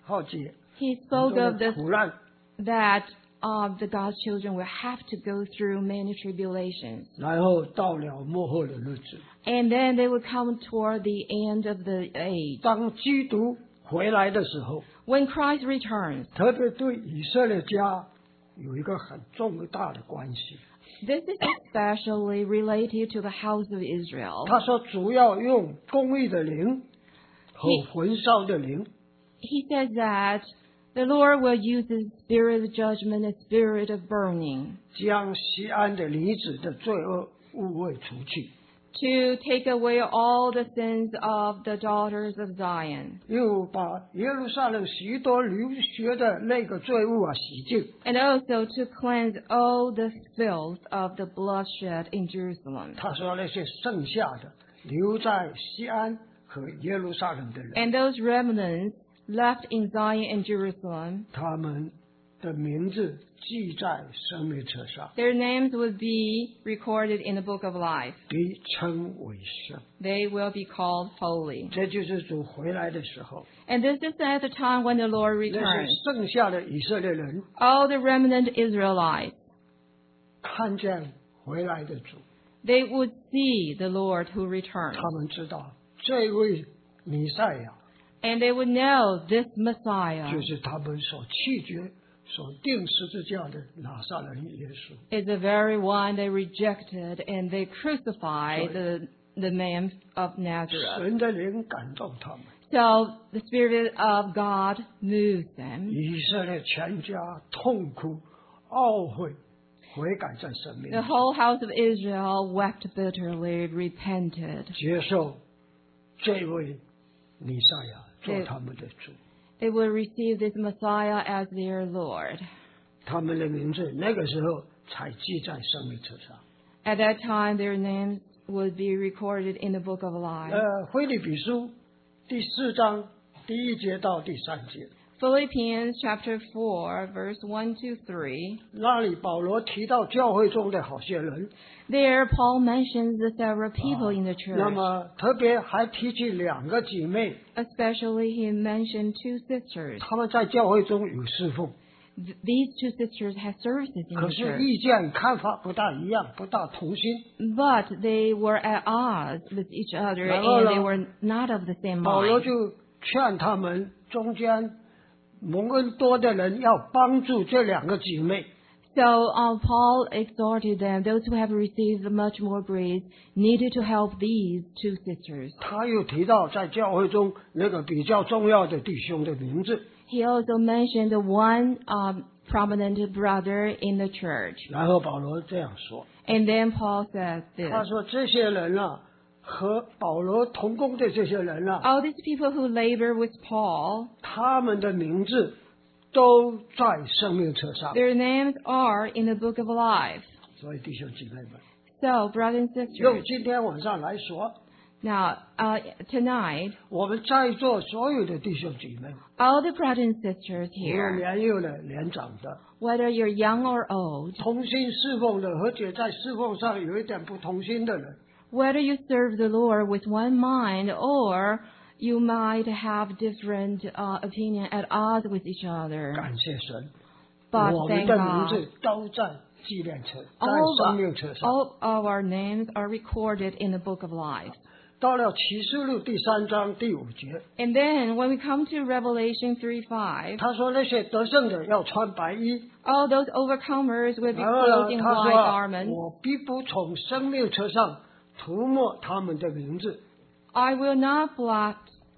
he 很 spoke 多 of 的 this 苦难， that the God's children will have to go through many tribulations. 然后到了末后的日子， And then they would come toward the end of the age. 当基督回来的时候， When Christ returns, 特别对以色列家有一个很重大的关系。 this is especially related to the house of Israel. 他说主要用公义的灵和焚烧的灵， He says that the Lord will use His spirit of judgment and spirit of burning 将西安的女子的罪恶污秽除去， to take away all the sins of the daughters of Zion, 又把耶路撒冷许多流血的那个罪恶洗净。 and also to cleanse all the filth of the bloodshed in Jerusalem. 他说那些剩下的留在西安和耶路撒冷的人， And those remnants left in Zion and Jerusalem, 他们的名字记在生命册上， their names would be recorded in the book of life. 被称为圣。 They will be called holy. 这就是主回来的时候， And this is at the time when the Lord 那些 returns. 剩下的以色列人 All the remnant Israelites, 看见回来的主， they would see the Lord who returns. 他们知道这位弥赛亚 And they would know this 就 Messiah 是他们所弃绝、所钉十字架的拿撒勒耶稣。 is the very one they rejected and they crucified the man of Nazareth. 神的灵感动他们， So the Spirit of God moved them. 以色列全家痛哭懊悔，悔改在生命 The whole house of Israel wept bitterly, repented. 接受这位弥赛亚做他们的主。 They would receive this Messiah as their Lord. 他们的名字那个时候才记在生命册上。 At that time, their names would be recorded in the book of life. 腓立比书第4章第1节到第3节， Philippians chapter 4, verse 1 to 3. 那里保罗提到教会中的好些人， There, Paul mentions the several people in the 那 church. 么特别还提起2个姐妹， Especially, he mentioned two sisters. 她们在教会中有侍奉， These two sisters had services in 可 the 是 church, 意见看法不大一样，不大同心。 but they were at odds with each other, 然后呢， and they were not of the same 保罗 mind. 就劝他们中间蒙恩多的人要帮助这2个姐妹。 So Paul exhorted them, those who have received much more grace needed to help these two sisters. 他又提到在教会中那个比较重要的弟兄的名字， He also mentioned one prominent brother in the church. 然后保罗这样说， And then Paul says this. 他说这些人啊，和保罗同工的这些人啊， All these people who labor with Paul, 他们的名字都在生命册上。 their names are in the book of life. 所以弟兄姐妹们， So, brothers and 用 sisters, 今天晚上来说， now, tonight, 我们在座所有的弟兄姐妹， all the brothers and sisters 无论 here, 年幼的、年长的， whether you're young or old, 同心侍奉的，或者在侍奉上有一点不同心的人， whether you serve the Lord with one mind or you might have different opinion at odds with each other. 感谢神， But 我们 thank 的名 God, 字都在纪念册，在 all 生命册上。 of our names are recorded in the book of life. 到了启示录第3章第5节， And then when we come to Revelation 3:5, 他说那些得胜的要穿白衣， all those overcomers will be 然后 clothed 呢， in 他 white 说 garments. 我必不从生命册上涂抹他们的名字。 I will not blot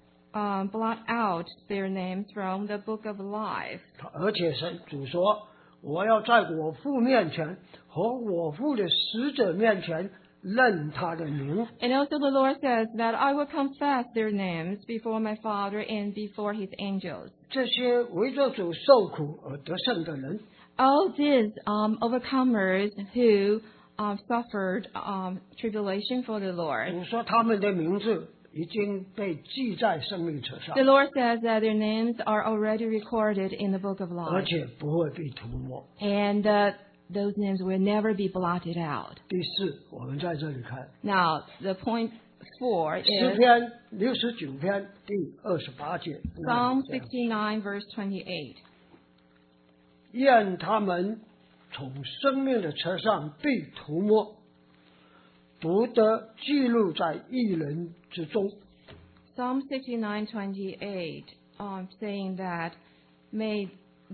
out their names from the book of life. 而且神主说，我要在我父面前和我父的使者面前认他的名。 And also the Lord says that I will confess their names before my Father and before his angels. 这些为着主受苦而得胜的人， All these overcomers who suffered tribulation for the Lord. 主说他们的名字已经被记在生命册上 The， Lord says that their names are already recorded in the book of 而 life, 且不会被涂抹。 and those names will never be blotted out. 第四，我们在这里看 Now, the point 4 诗 is 篇69篇第28节， Psalm 69, verse 28. 愿他们从生命的册上被涂抹，不得记录在义人之中。 Psalm 69:28, saying that may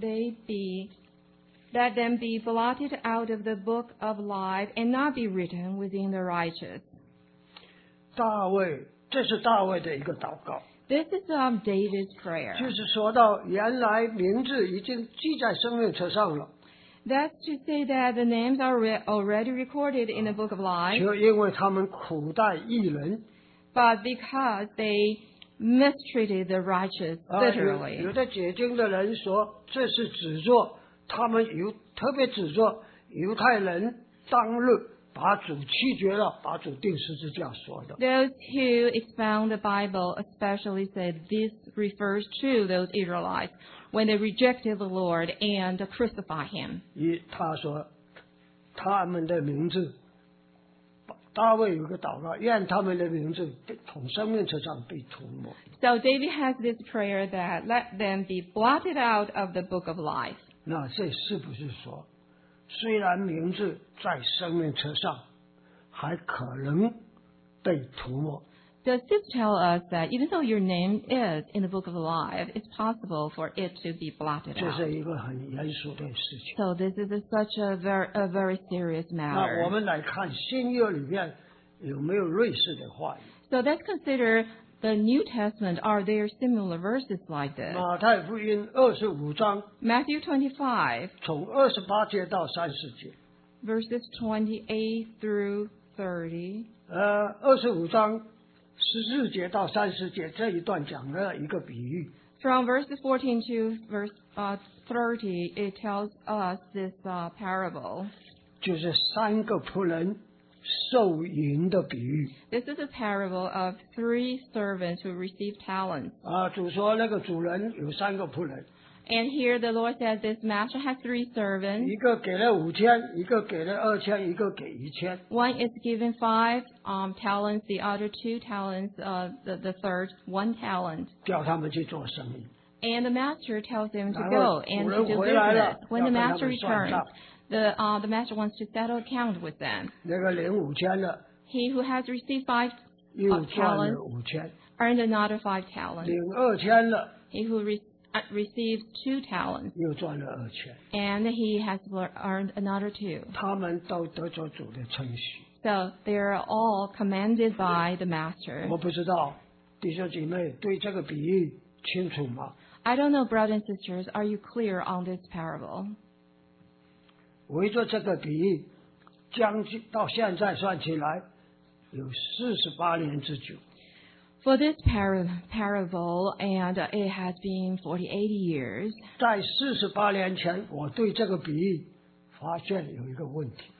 let them be blotted out of the book of life and not be written within the righteous. 大卫，这是大卫的一个祷告， This is David's prayer. 就是说到原来名字已经记在生命册上了， That's to say that the names are already recorded in the book of life, 就因为他们苦待义人， but because they mistreated the righteous 有 literally. 的解经的人说，这是指着他们特别指着犹太人当日把主弃绝了，把主钉十字架说的。 Those who expound the Bible especially say this refers to those Israelites when they rejected the Lord and crucified him. 他说他们的名字，大卫有个祷告，愿他们的名字从生命册上被涂抹。 So David has this prayer that let them be blotted out of the book of life. 那这是不是说，虽然名字在生命册上，还可能被涂抹？ Does this tell us that even though your name is in the book of life, it's possible for it to be blotted 这 out? 是一个很严肃的事情。 So this is such a very serious 那我 matter. 们来看新约里面有没有类似的话语？ So let's consider the New Testament. Are there similar verses like this? 马太福音25章 Matthew 25, 从28节到30节。 verses 28 through 30. 25章14节到30节这一段讲了一个比喻， From verses 14 to verse 30, it tells us this parable. 就是3个仆人受银的比喻。 This is a parable of 3 servants who received talents. 主说那个主人有3个仆人， And here the Lord says this master has 3 servants. 一个给了5000，一个给了2000，一个给1000。 One is given 5 talents, the other 2 talents, the third 1 talent. 叫他们去做生意。 And the master tells them to 然 go 后 and 主 to 人 do 回来了， business. When the 要跟他 master 们算 returns, 账。 the master wants to settle account with them. 那个领5000的 He who has received 5 又赚了 talents 5000， earned another 5 talents. 领2000的 He who receives 2 talents, 又赚了2000。 and he has earned another 2. 他们都得着主的称许。 So they are all commanded by the master. 我不知道弟兄姐妹对这个比喻清楚吗？ I don't know, brothers and sisters, are you clear on this parable? 围着这个比喻，将近到现在算起来有48年之久。 For this parable, and it has been 48 years. 在48年前，我对这个比喻发现有一个问题。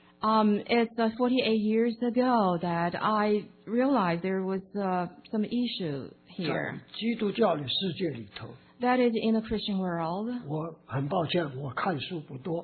It's 48 years ago that I realized there was some issue 在 here. 基督教的世界里头， That is in the Christian world. 我很抱歉，我看书不多，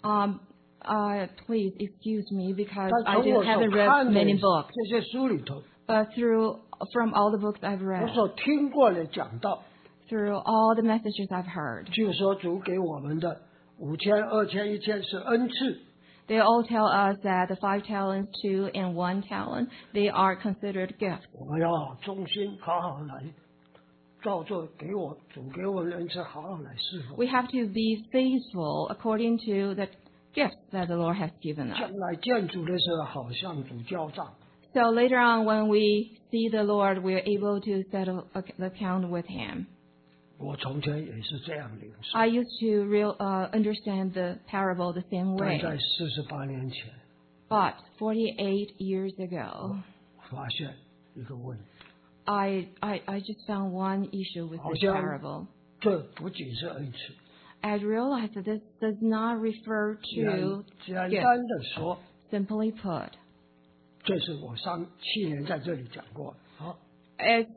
Please excuse me because 但 I 从我所 haven't read 看的 many books. 这些书里头， But from all the books I've 我 read, 所听过的讲道， through all the messages I've heard, 就说主给我们的5000、2000、1000是恩赐， they all tell us that the 5 talents, 2 and 1 talent, they are considered gifts. 我们要忠心好好来照着主给我们的恩赐，好好来侍奉。 We have to be faithful according to the gifts that the Lord has given us. 将来见主的时候，好向主交账。 So later on, when we see the Lord, we are able to settle the account with Him. 我从前也是这样领受， I used to understand the parable the same 但 way, 在48年前 but 48 years ago, 发现一个问题， I just found one issue with this 好像 parable. 这不仅是恩赐， I realized that this does not refer to 简单的说， simply put. 这是我去年在这里讲过的。好， It's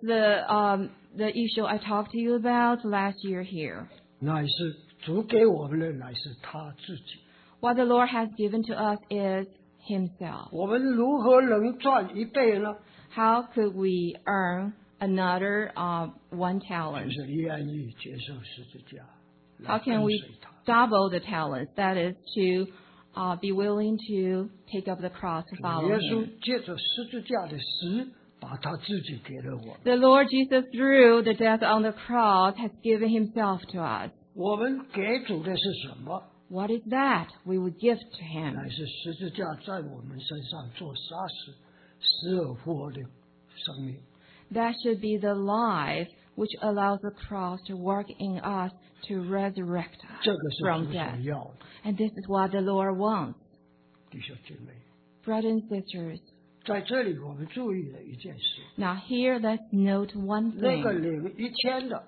the issue I talked to you about last year here. 乃是主给我们的，乃是他自己。 What the Lord has given to us is Himself. 我们如何能赚1倍呢？ How could we earn another one 就 talent? 是愿意接受十字架， How 来 can 跟 we 随他。 double the talents? That is to be willing to take up the cross to 主 follow 耶稣 Him. 借着十字架的死，把他自己给了我们。 The Lord Jesus, through the death on the cross, has given Himself to us. 我们给主的是什么？ What is that we would give to Him? 乃是十字架在我们身上做杀死、死而复活的生命。 That should be the life which allows the cross to work in us to resurrect 这 us 个是 from 主 death. 所要的， And this is what the Lord wants. 弟兄姐妹。 Brothers and sisters, 在这里我们注意了一件事， now here let's note one 那个 thing. 领1000的，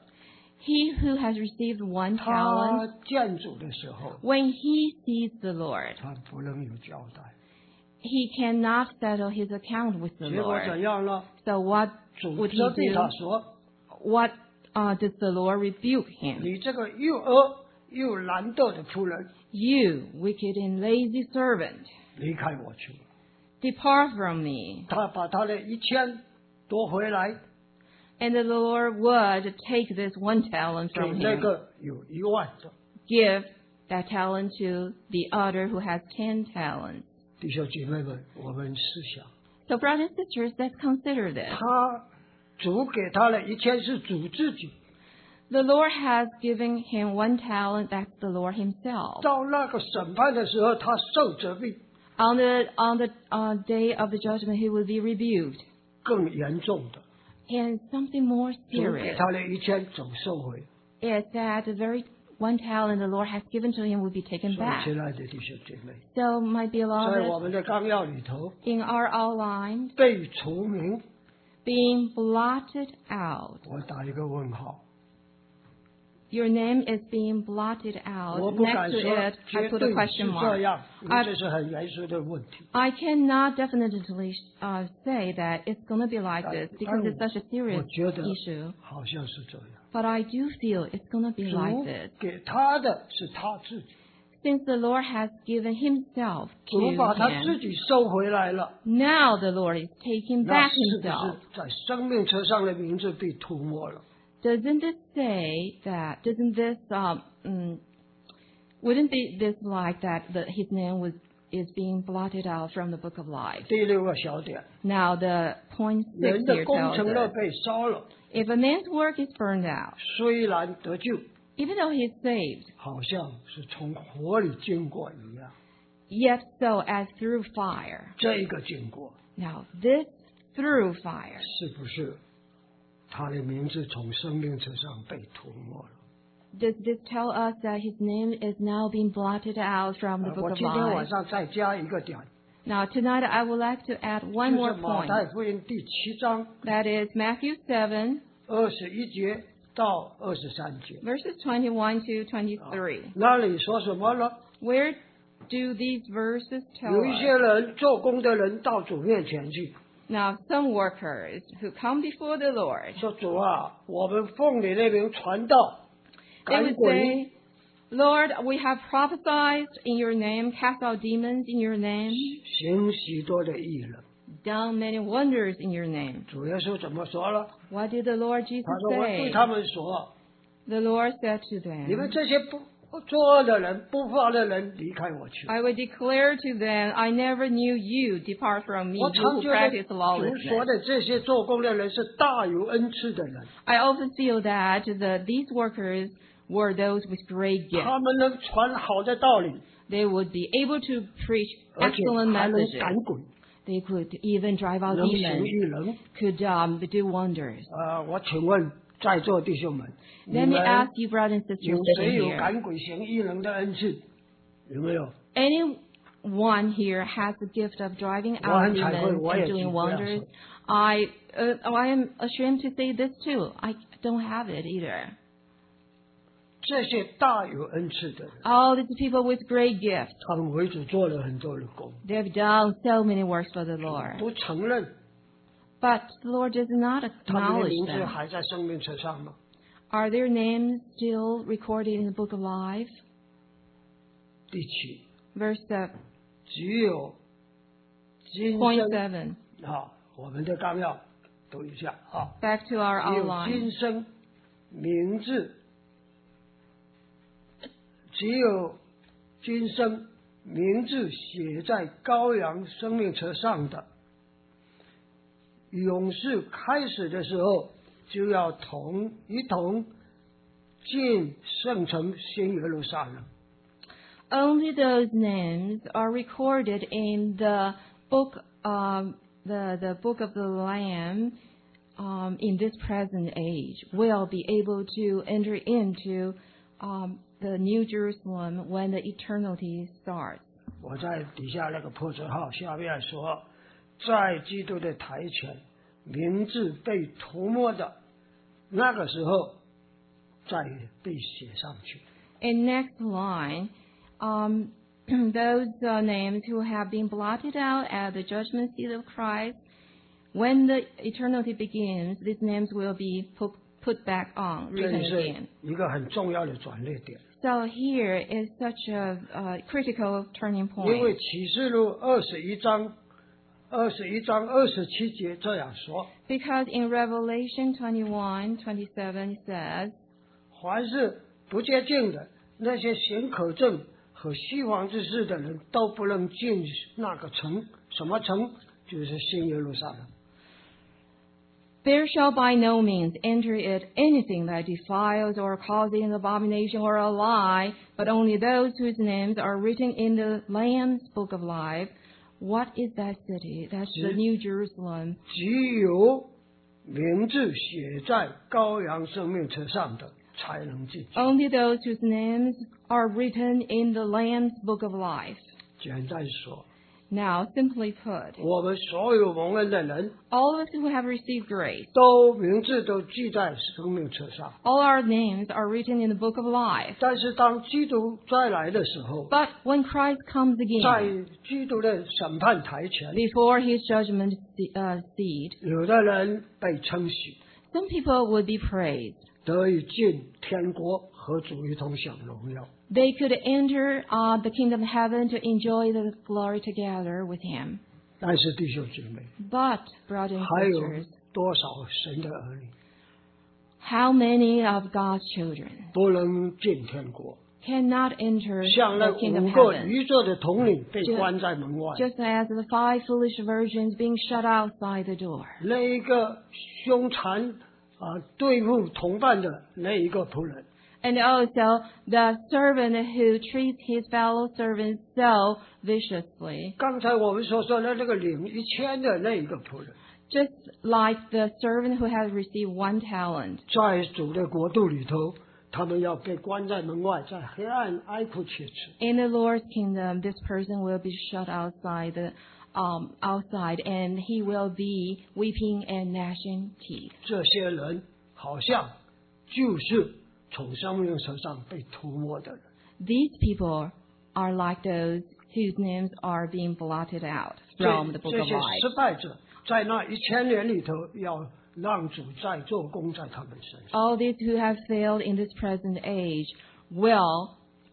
He who has received one 他 talent, 见主的时候， when he sees the Lord, 他不能有交代。 he cannot settle his account with the 结果 Lord. 怎样呢？ So what 主 would he 责备 do? 他说 What does the Lord rebuke：“ him? 你这个又恶又懒惰的仆人， You wicked and lazy servant, 离开我去。” depart from me. 他把他的1000夺回来， And the Lord would take this one talent 给 from 那 him, 个有10000的。 give that talent to the other who has 10 talents. 弟兄姐妹们，我们思想， So brothers and sisters, let's consider this. 他主给他的1000是主自己， The Lord has given him one talent, that's the Lord himself. 到那个审判的时候，他受责备， On the day of the judgment, he will be rebuked. 更严重的， And something more 主给 serious 他的1000总收回。 is that the very one talent the Lord has given to him will be taken 所以， back. 亲爱的弟兄姐妹， So, my 在我 beloved, 们的纲要里头， in our outline, 被除名， being blotted out. 我打一个问号。 Your name is being blotted out. 我不敢 Next to 说 it, I 绝 put 对 a 是 question 这 mark. 样，因为 I- 这是很严肃的问题。 I cannot definitively say that it's going to be like this because it's such a 我 serious 觉得 issue. 好像是这样。 But I do feel it's going to be 主 like this. 给他的是他自己， Since the Lord has given himself 主 to 把他 him, 自己收回来了， now the Lord is taking 那 back 是不 himself. 是在生命册上的名字被涂抹了？ Doesn't it say that, doesn't this, wouldn't be this like that his name is being blotted out from the book of life? 第6个小点， Now the point 6 人的 here 工 tells 程乐 us, 被烧了， if a man's work is burned out, 虽然得救， even though he's saved, 好像是从火里经过一样。 yet so as through fire. 这一个经过， Now this through fire, 是不是他的名字从生命册上被涂抹了？ does this tell us that his name is now being blotted out from the 我 book of 今天晚 life? 上再加一个点， Now tonight I would like to add 就 one 是 more 马 point. 太福音第7章 That is Matthew 7, 21节到23节， verses 21 to 23. 那里说什么呢？ Where do these verses tell 有一些 us? 人做工的人到主面前去， Now some workers who come before the Lord, 说主啊，我们奉你那名传道， they 赶 would 鬼， say, Lord, we have prophesied in your name, cast out demons in your name, 行许多的异人。 done many wonders in your name. 主耶稣怎么说了？ What did the Lord 他 Jesus 说：“我对 say? 他们说， The Lord said to 你们 them, 这些不作恶的人、不法的人，离开我去。 I will declare to them, I never knew you, depart from me, 我 you 常 who 觉得 practice 主说 lawlessness. 的这些做工的人是大有恩赐的人， I also feel that these workers were those with great gifts. 他们能传好的道理， They would be able to preach 而且 excellent 还能 messages. 赶鬼， They could even drive out 能行 demons, 异能。 could do wonders. 我请问在座弟兄们，你 Let me 们 ask you, brothers and sisters 有谁 sitting 有 here, 赶鬼行异能的恩赐？有没有？ anyone here has the gift of driving 我 out 很惭愧， demons 我也 and 举 doing 不了 wonders? 手。 I am ashamed to say this too. I don't have it either. 这些大有恩赐的人， all these people with great gifts, 他们为主做了很多的工， they've done so many works for the Lord. 不承认 But the Lord does not 他们的 acknowledge 名字 them. 还在生命册上吗？ Are their names still recorded in the book of life? 第七， Verse 只有今 point 生 7. 啊，我们的纲要读一下啊， Back to our 只有 outline. 今生名字，只有今生名字写在羔羊生命册上的，勇士开始的时候就要一同进圣城新耶路撒冷。 Only those names are recorded in the book, the book of the Lamb, in this present age, will be able to enter into the New Jerusalem when the eternity starts. 我在底下那个破折号下面说，在基督的台前，名字被涂抹的那个时候，再被写上去。 In next line, those names who have been blotted out at the judgment seat of Christ, when the eternity begins, these names will be put back on, 这 written 里是 again. 一个很重要的转捩点， So here is such a critical turning 因为 point. 启示录21章27节这样说： Because in Revelation 21:27 it says, 凡是不洁净的那些行可证和虚谎之事的人，都不能进那个城。什么城？就是新耶路撒冷。 There shall by no means enter it anything that defiles or causes an abomination or a lie, but only those whose names are written in the Lamb's book of life. What is that city? That's the New Jerusalem. 只有名字写在羔羊生命册上的才能进去。 Only those whose names are written in the Lamb's book of life. 简单说， Now, simply put, 我们所有蒙恩的人 all of us who have received grace, 都名字都记在生命册上， all our names are written in the book of life. 但是当基督再来的时候， But when Christ comes again, 在基督的审判台前， before his judgment seat, 有的人被称许， some people would be praised. 得以进天国和主一同享荣耀。 They could enter the kingdom of heaven to enjoy the glory together with him. 但是弟兄姊妹， But, brothers and 还有 sisters, 多少神的儿女 how many of God's children 不能进天国？ cannot enter 像那 the kingdom 5 of 个 heaven? 愚拙的统领被关在门外， Just as the 5 foolish virgins being shut outside the door. 那一个凶残对付同伴的那一个仆人， And also the servant who treats his fellow servants so viciously, 刚才我们所说的那个领1000的那一个仆人， just like the servant who has received 1 talent. 在主的国度里头，他们要被关在门外，在黑暗哀哭切齿。 In the Lord's kingdom, this person will be shut outside and he will be weeping and gnashing teeth. 这些人好像就是从生命册上被涂抹的人。 These people are like those whose names are being blotted out from the book 这 of 些 life. 失败者，在那1000年里头，要让主再做工在他们身上。 All these who have failed in this present age will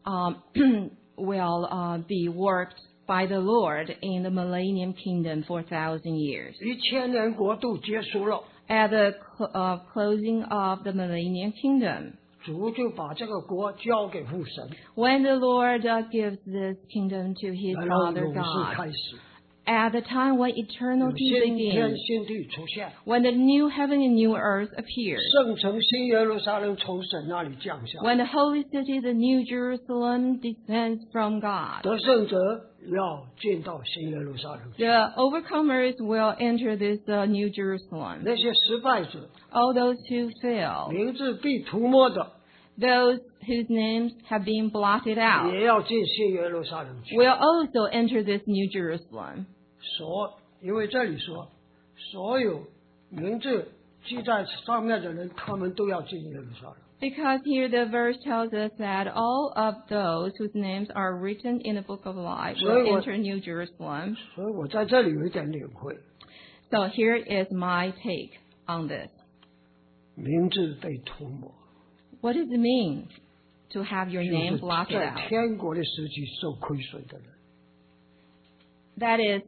be worked by the Lord in the millennium kingdom for 1,000 years. 1000年国度结束了， At the closing of the millennium kingdom, 主就把这个国交给父神， when the Lord gives this kingdom to his 然后 Father 勇士 God, 开始， at the time when 有 eternity 新天 begins, 新地出现， when the new heaven and new earth appears, 圣城新耶路撒冷从神那里降下， when the holy city, the new Jerusalem, descends from God, 得胜者要进到新耶路撒冷去。 the overcomers will enter this new Jerusalem. 那些失败者， All those who fail, 名字被涂抹的， those whose names have been blotted out, 也要进新耶路撒冷去。 will also enter this new Jerusalem. 因为这里说，所有名字记在上面的人，他们都要进耶路撒冷。 Because here the verse tells us that all of those whose names are written in the book of life will enter New Jerusalem. 所以我在这里有一点领会， So here is my take on this. 名字被涂抹， What does it mean to have your 就 name 是 blotted 在 out? 天国的时期受亏损的人。 That is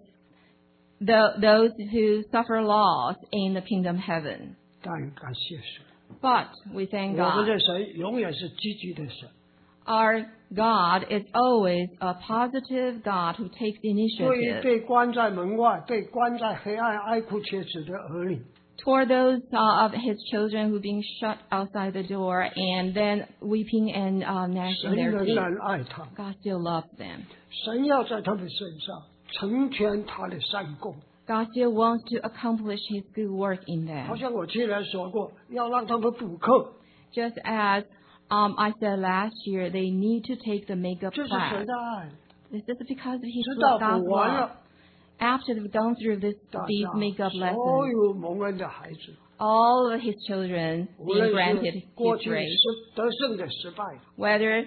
those who suffer loss in the kingdom heaven. 但感谢神， But we thank 我们 God. 的神永远是积极的神。 Our God is always a positive God who takes 对于 initiative. 被关在门外、被关在黑暗、哀哭切齿的儿女， Toward those of his children who are being shut outside the door and then weeping and 神 gnashing their 仍 teeth, 然爱他们。 God still loves them. 神要在他们身上成全他的善功， God still wants to accomplish his good work in 好 them. 像我去年说过，要让他们补课， Just as I said last year, they need to take the makeup 这是 class. 神的爱。 This is because of his 直到 God's 补完 love. 了， After they've gone through 大 these 家 makeup 所 lessons, 有蒙恩的孩子， all of his children 无 being 论 granted 是过 his 去 grace, 得胜的、失败的， whether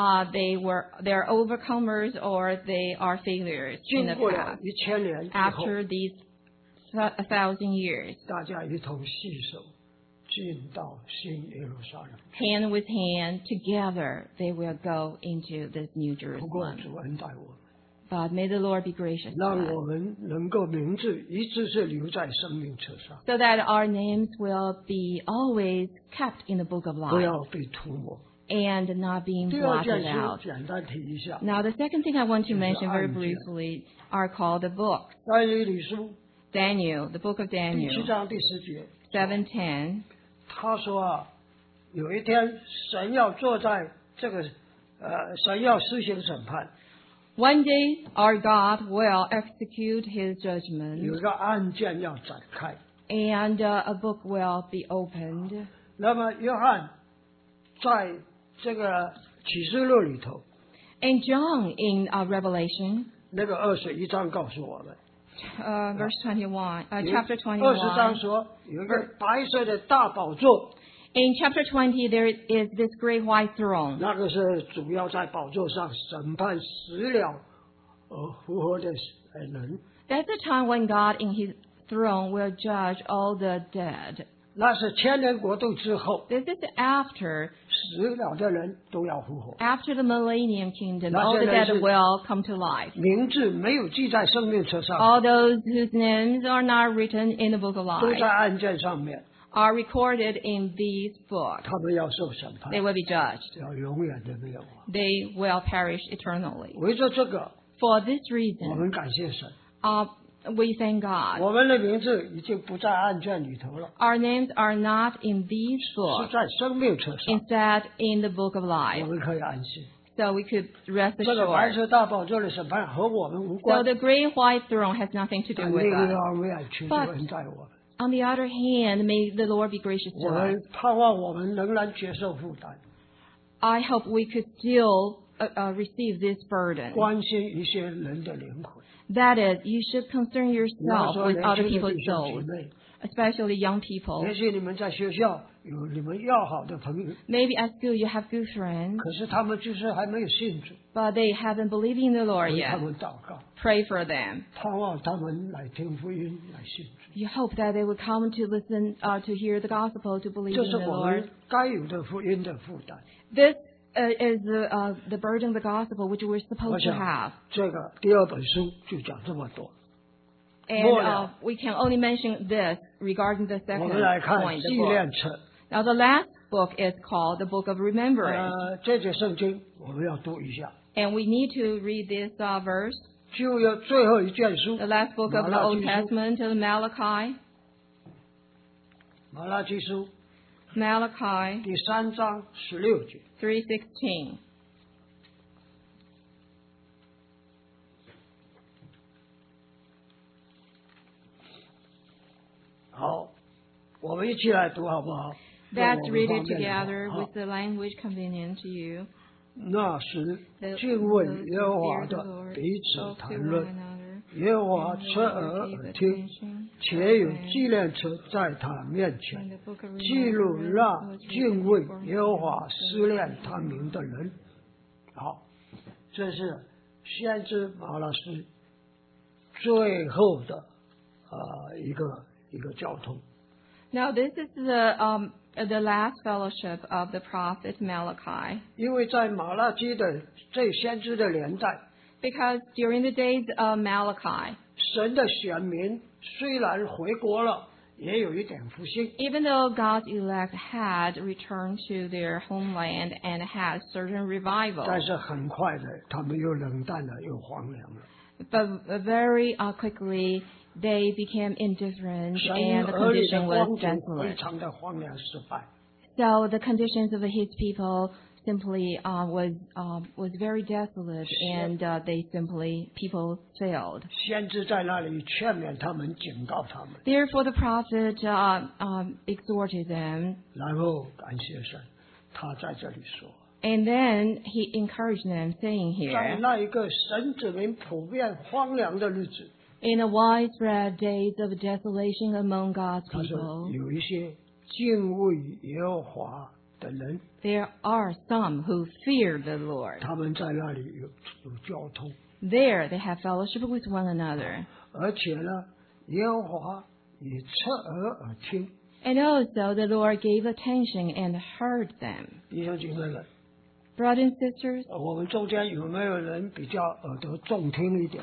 they're overcomers or they are failures in 经 the 过了 past. 1000年以后， After these 1,000 years, 大家一同携手进到新耶路撒冷。 hand with hand, together they will go into this new 不过 Jerusalem. 主恩待我们， But may the Lord be gracious to 让 us, 我们能够名字一直是留在生命册上， so that our names will be always kept in the book of 不 life 要被涂抹。 and not being 第二件 blotted 事 out. 简单提一下， Now, the second thing I want to mention very 就是案卷。 briefly are called the books. 但以理书 Daniel, the book of 第 Daniel, 7章第10节， 7:10. 他说啊，有一天神要坐在这个神要施行审判， One day, our God will execute his 有 judgment, 一个案件要展开。 and a book will be opened. 那么约翰在这个启示录里头， And John in Revelation, 那个21章告诉我们， verse 21, 有 chapter 20章 21. 说有一个白色的大宝座， In chapter 20, there is this great white throne. 那个是主要在宝座上审判死了复活的人， That's the time when God in his throne will judge all the dead. 那是千年国度之后， This is after 死了的人都要复活。 the millennium kingdom. 那 All 些 the 人 dead 是 will come to life. 名字没有记在生命册上， All those whose names are not written in the book of 都 life 在案件上面， are recorded in these books. 他们要受审判 They，will be judged. 要永远的没有啊。 They will perish eternally. 为着这个， For this 我 reason, 们感谢神， we thank God. 我们的名字已经不在案卷里头了， Our names are not in these 是 books, 在生命册上， instead in the book of 我 life. 们可以安心。 So we could rest 这个白 assured. 色大宝座的审判和我们无 So 关， the great white throne has nothing to do 但 with 另一 us. 方面求主 But- 恩待我们， On the other hand, may the Lord be gracious 我 to us. 们盼望我们仍然接受负担， I hope we could still receive this burden. 关心一些人的灵魂。 That is, you should concern 比方 yourself 说 with 年 other 轻的 people's 弟兄姐 souls, 妹， especially young people. 也许你们在学校有你们要好的朋友， Maybe at school you have good friends, 可是他们就是还没有信主， but they haven't believed in the Lord 为他 yet. 们祷告， Pray for them. 盼望他们来听福音，来信主。 You hope that they will come to listen, to hear the gospel, to believe 这 in 是 the 我 Lord. 们该有的福音的负担。 This is the burden of the gospel which we're 我 supposed to 想 have. 这个第二本书就讲这么多。 And More now. we can only mention this regarding the 我 second 们来看 point, the 纪 book. 念册， Now the last book is called the Book of Remembrance. 这节圣经我们要读一下， And we need to read this verse, 就有最后一卷书 the last book of the 马拉 Old 基书 Testament, Malachi. 马拉基书 Malachi 第3章16节。 3:16. 好，我们一起来读好不好？ Let's 用我们 read 方 it 便的 together 好 with the language convenient to you. 那时 The- 敬畏 those who 耶和华 fear the 的 Lord 彼此 talk to 谈 one 论， another 耶和华 and 侧 will 耳 receive 听， attention. 且有纪念册在他面前，记录那敬畏耶和华思念他名的人。好，这是先知马拉斯最后的一个交通。 Now this is the last fellowship of the prophet Malachi. 因为在马拉基的这先知的年代， Because during the days of Malachi, 神的选民虽然回国了，也有一点复兴。 even though God's elect had returned to their homeland and had certain revival, 但是很快的，他们又冷淡了，又荒凉了。 but very quickly they became indifferent 神 and the 儿女的 condition 光 was 景非 desolate. 常的荒凉失败。 So the conditions of his people simply was very desolate, and people failed. 先知在那里劝勉他们，警告他们， Therefore, the prophet exhorted them, 然后感谢神，他在这里说， and then he encouraged them, saying 在 here, 那一个神子民普遍荒凉的日子， in the widespread days of desolation among God's 他说 people, 有一些敬畏耶和华的人， there are some who fear the Lord. 他们在那里有交通， There they have fellowship with one another. 而且呢，耶和华也侧耳而听。 And also the Lord gave attention and heard them. 弟兄姐妹们， Brothers and sisters, 我们中间有没有人比较耳朵重听一点？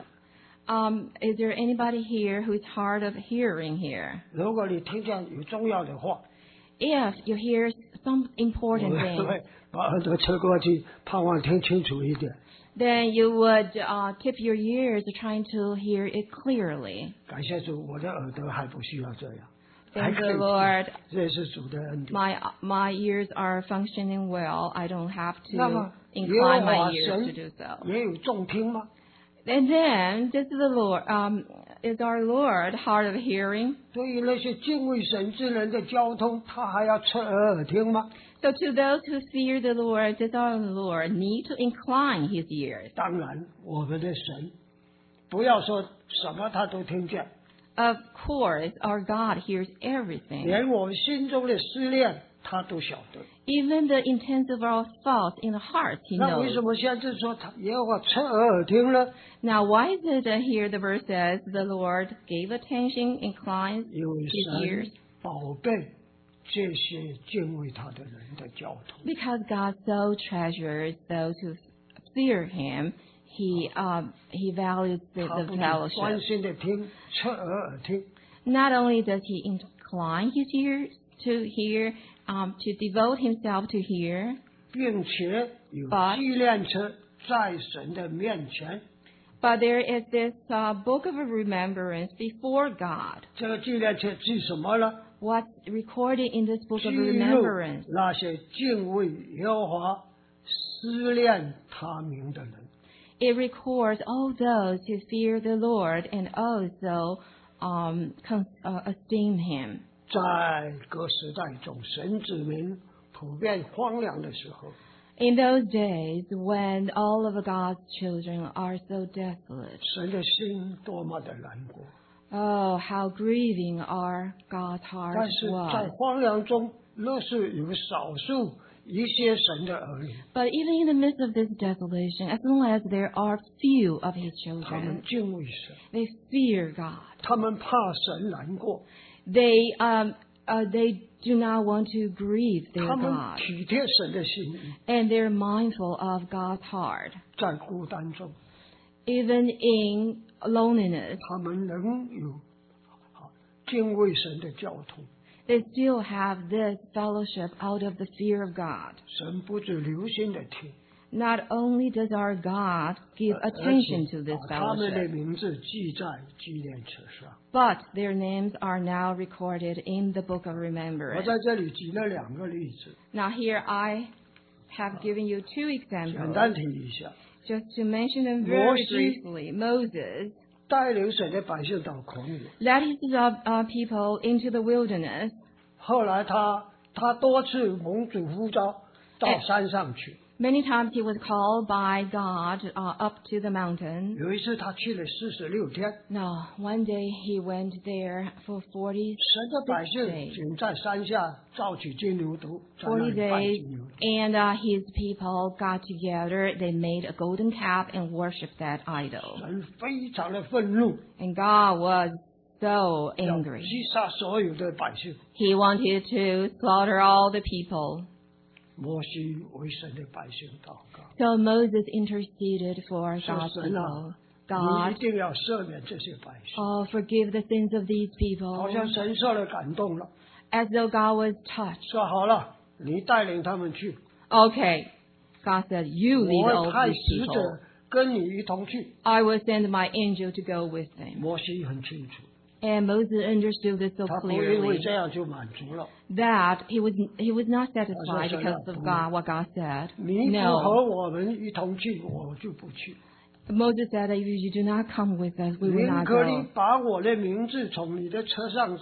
is there anybody here who's hard of hearing here? 如果你听见有重要的话， If you hear some 我 important 们 thing, 会把耳朵侧过去，盼望听清楚一点。 then you would tip your ears trying to hear it clearly. 感谢主，我的耳朵还不需要这样，还 Thank 可以 the Lord, 听，这是主的恩典。 my ears are functioning well. I don't have 那 to 么耶和 incline 华 my ears to 神 do so. 也有重听吗？ And then, this is the Lord, is our Lord hard of hearing? 对于那些敬畏神之人的交通，他还要侧耳而听吗？ So to those who fear the Lord, does our Lord need to incline his ears? 当然，我们的神不要说什么他都听见， Of course, our God hears everything. 连我们心中的思念他都晓得。 Even the intents of our thoughts in the heart, he 那为 knows. 什么先知说他耶和华侧耳而听呢？ Now, why is it here the verse says, the Lord gave attention, inclines 因为 his ears? 神宝贝这些敬畏他的人的交通。 Because God so treasures those who fear him, he values 他 the 不仅专 fellowship. 心的听，侧耳而听， Not only does he incline his ears to hear, to devote himself to hear, 并且有 But- 纪念册在神的面前。 but there is this book of remembrance before God. 这个纪念册记什么呢？ What's recorded in this book 记 of 录 remembrance? 那些敬畏耶和华、思念他名的人。 It records all those who fear the Lord and also esteem him. 在各时代中，神子民普遍荒凉的时候， In those days when all of God's children are so desolate, 神的心多么的难过。 oh, how grieving our God's 但 heart 是在 was. 荒凉中，若是有少数一些神的儿女， But even in the midst of this desolation, as long as there are few of his 他们 children, 敬畏神， they fear God. 他们怕神难过， They do not want to grieve their 他们 God. 体贴神的心意， And they're mindful of God's heart. 在孤单中， Even in loneliness, 他们能有敬畏神的交通。 they still have this fellowship out of the fear of God. 神不止留心的听， Not only does our God give 而 attention 且 to this 把他们的 fellowship, 名字记在纪念册上。 but their names are now recorded in the book of 我 remembrance. 在这里举了2个例子， Now here I have given you two 简 examples, 单提一下。 just to mention them very Moses- briefly. Moses 带领神的百姓到旷野， led his people into the wilderness. 后来他多次蒙主呼召到山上去， Many times he was called by God up to the mountain. 有一次他去了46天， No, one day he went there for 40 神的百姓仅在山下造起金牛犊，在那 40 里拜 days, 金牛犊。 and his people got together. They made a golden calf and worshipped that idol. 神非常的愤怒， And God was so 要 angry. 击杀所有的百姓。 He wanted to slaughter all the people. 摩西为神的百姓祷告， So Moses interceded for 说 God's 神 people. 啊，你 God, 一定要赦免这些百姓。 oh, forgive the sins of these 好 people. 像神受了感动了， As though God was touched. 说好了，你带领他们去， Okay, God said, you 我 lead 会 all 派 these 使 people. 者跟你一同去。 I will send my angel to go with them. 摩西很清楚， And Moses understood this so 他不因为 clearly 这样就满足了。 that he was not satisfied That's because of God, what God said. 你不 No. 和我们一同去，我就不去。 Moses said, if you do not come with us, we will 宁 not 可你 go. 把我的名字从你的车上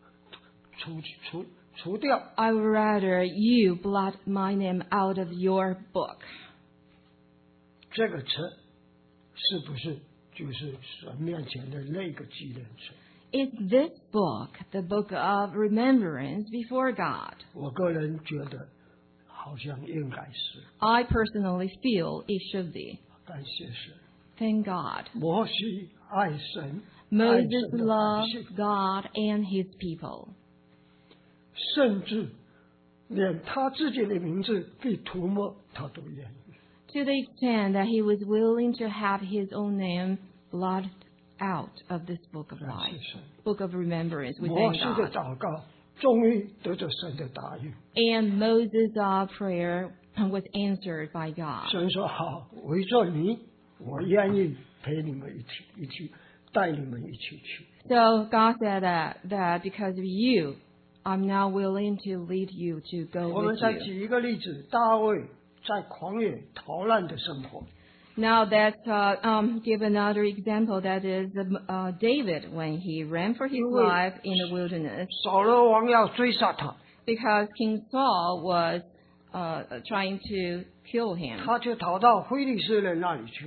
除掉。 I would rather you blot my name out of your book. 这个车是不是就是神面前的那个纪念册？ Is this book the book of remembrance before God? 我个人觉得好像应该是。 I personally feel it should be. 感谢神， Thank God. 摩西爱神，爱 Moses 神的百 loved 姓， God and his people. 甚至连他自己的名字被涂抹，他都愿意。 To the extent that he was willing to have his own name blotted out of this book of 感 life, 谢神， book of remembrance. We 摩 thank 西的 God. 祷告终于得着神的答应。 And Moses' prayer was answered by God. 神说好，为着你，我愿意陪你们一起带你们一起去。 So God said that because of you, I'm now willing to lead you to go 我们 with 再 you. 举一个例子，大卫在旷野逃难的生活。 Now let's give another example. That is David when he ran for his life in the wilderness 扫罗王要追杀他， because King Saul was trying to kill him. 他就逃到非利士人那里去，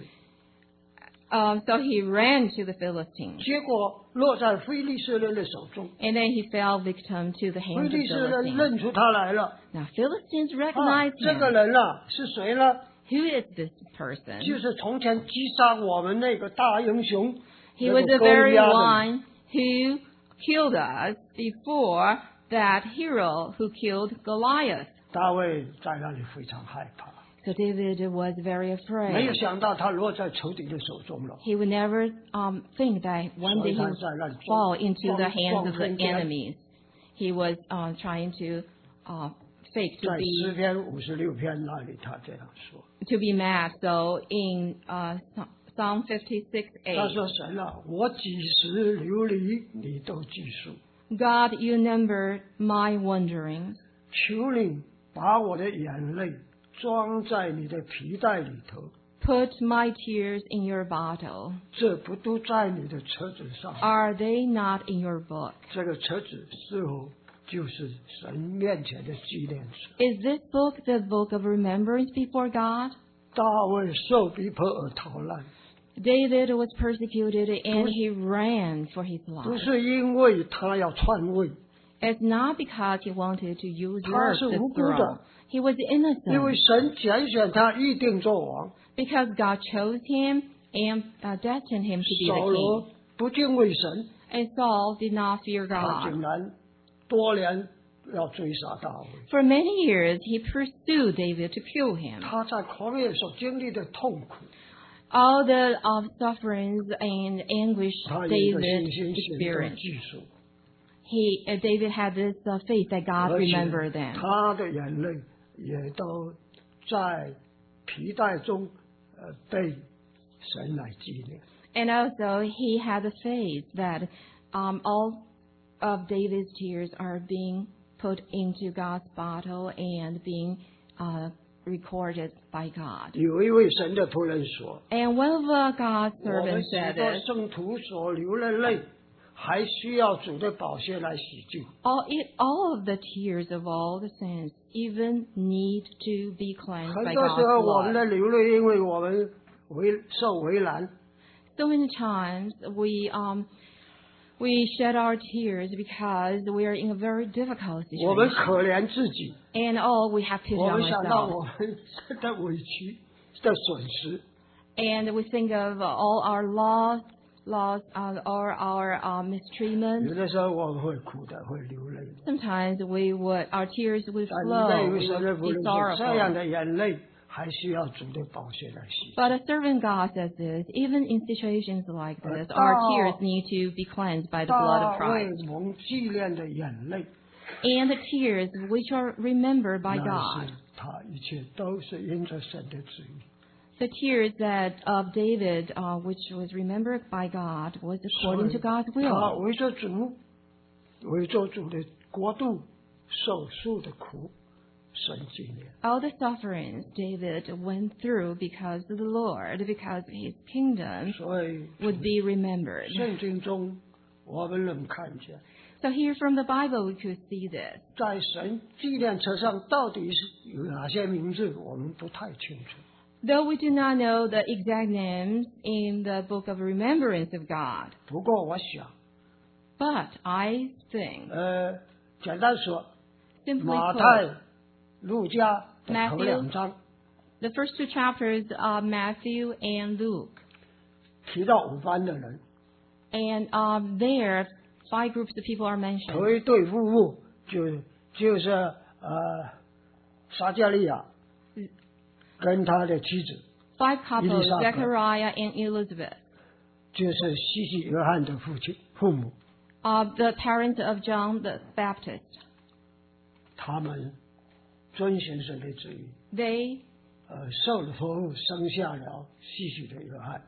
So he ran to the Philistines, 结果落在非利士人的手中。 and then he fell victim to the 非 hands of 利士人 Philistines. 认出他来了。 Now Philistines 啊 recognized 这个 him. 人啊是谁呢？ Who is this person? 就是从前击杀我们那个大英雄， He 那 was 个 the 歌 very 利亚人。 one who killed us before that hero who killed Goliath. 大卫在那里非常害怕， So David was very 没有 afraid. 想到他落在仇敌的手中了。 He would never think that one day he would fall into the hands of the enemies. He was trying to fake 在诗篇56篇那里，他这样说。 to be mad. So in Psalm 56:8, 他说：“神啊，我几时流离，你都记数。 God, you number my wanderings. 求你把我的眼泪装在你的皮带里头， Put my tears in your bottle. 这不都在你的车子上？ Are they not in your book? 这个车子是否就是神面前的纪念册？ Is this book the book of remembrance before God? 大卫受逼迫而逃难， David was persecuted and he ran for his 不 life. 是因为他要篡位， It's not because he wanted to usurp 他是 the 无辜的。 throne. He was 因为 innocent 神拣选他一定做王。 because God chose him and destined him to be 扫 the 罗 king. 不敬畏神， And Saul did not fear 他 God. 竟然多年要追杀大卫。 For many years, he pursued David to kill him. 他在旷野所经历的痛苦， All the sufferings and anguish 他有一个 David 信心行动 experienced. 技术， David had this faith that God 而且 remembered them. 他的眼泪也都在皮带中，被神来纪念。 And also, he had the faith that all of David's tears are being put into God's bottle and being recorded by God. 有一位神的仆人说 And one of God's：“ 我们 servants 许 said 多 this, 圣徒所流的泪， 还需要主的宝血来洗净。 all of the tears of all the saints even need to be cleansed 很 by 多时 God's 候我们 blood. 的流泪，因为我们受为难， So many times we shed our tears because we are in a very difficult 我们 situation. 可怜自己， And we have pity 我 on 们想到 ourselves. 我们的委屈的损失， And we think of all our loss, or our 有 mistreatment. 的时候我们会哭的，会流泪的。 Sometimes our tears would 但 flow, 那 we 位神的 would 仆 be 人说，这样 sorrowful. 的眼泪还需要主的宝血来洗。 But a servant God says this, even in situations like this, our tears need to be cleansed by the blood 大 of 卫 Christ. 蒙纪念的眼泪， And the tears which are remembered by 那 God, 是他一切都是因着神的旨意。 the tears of David, which was remembered by God, was according to God's 他 will. 为着主，为着主的国度受受的苦，神纪念。 All the sufferings David went through because of the Lord, because his kingdom 所以 would be remembered. 圣经中我们能看见， So here from the Bible we could see this. 在神纪念册上到底是有哪些名字，我们不太清楚。 Though we do not know the exact names in the book of remembrance of God, 不过我想， but I think, 简单说， simply 马 put, 太、路加的头 Matthew 两章 the first two chapters of Matthew and Luke, 提到五班的人， and there 5 groups of people are 头 mentioned. 一对夫妇就是撒迦利亚跟他的妻子， 5 couples, Elizabeth. Zechariah and Elizabeth, 就是西西约翰的父母， the parents of John the Baptist. 他们遵循神的旨意， They 受了托付生下了西西的约翰。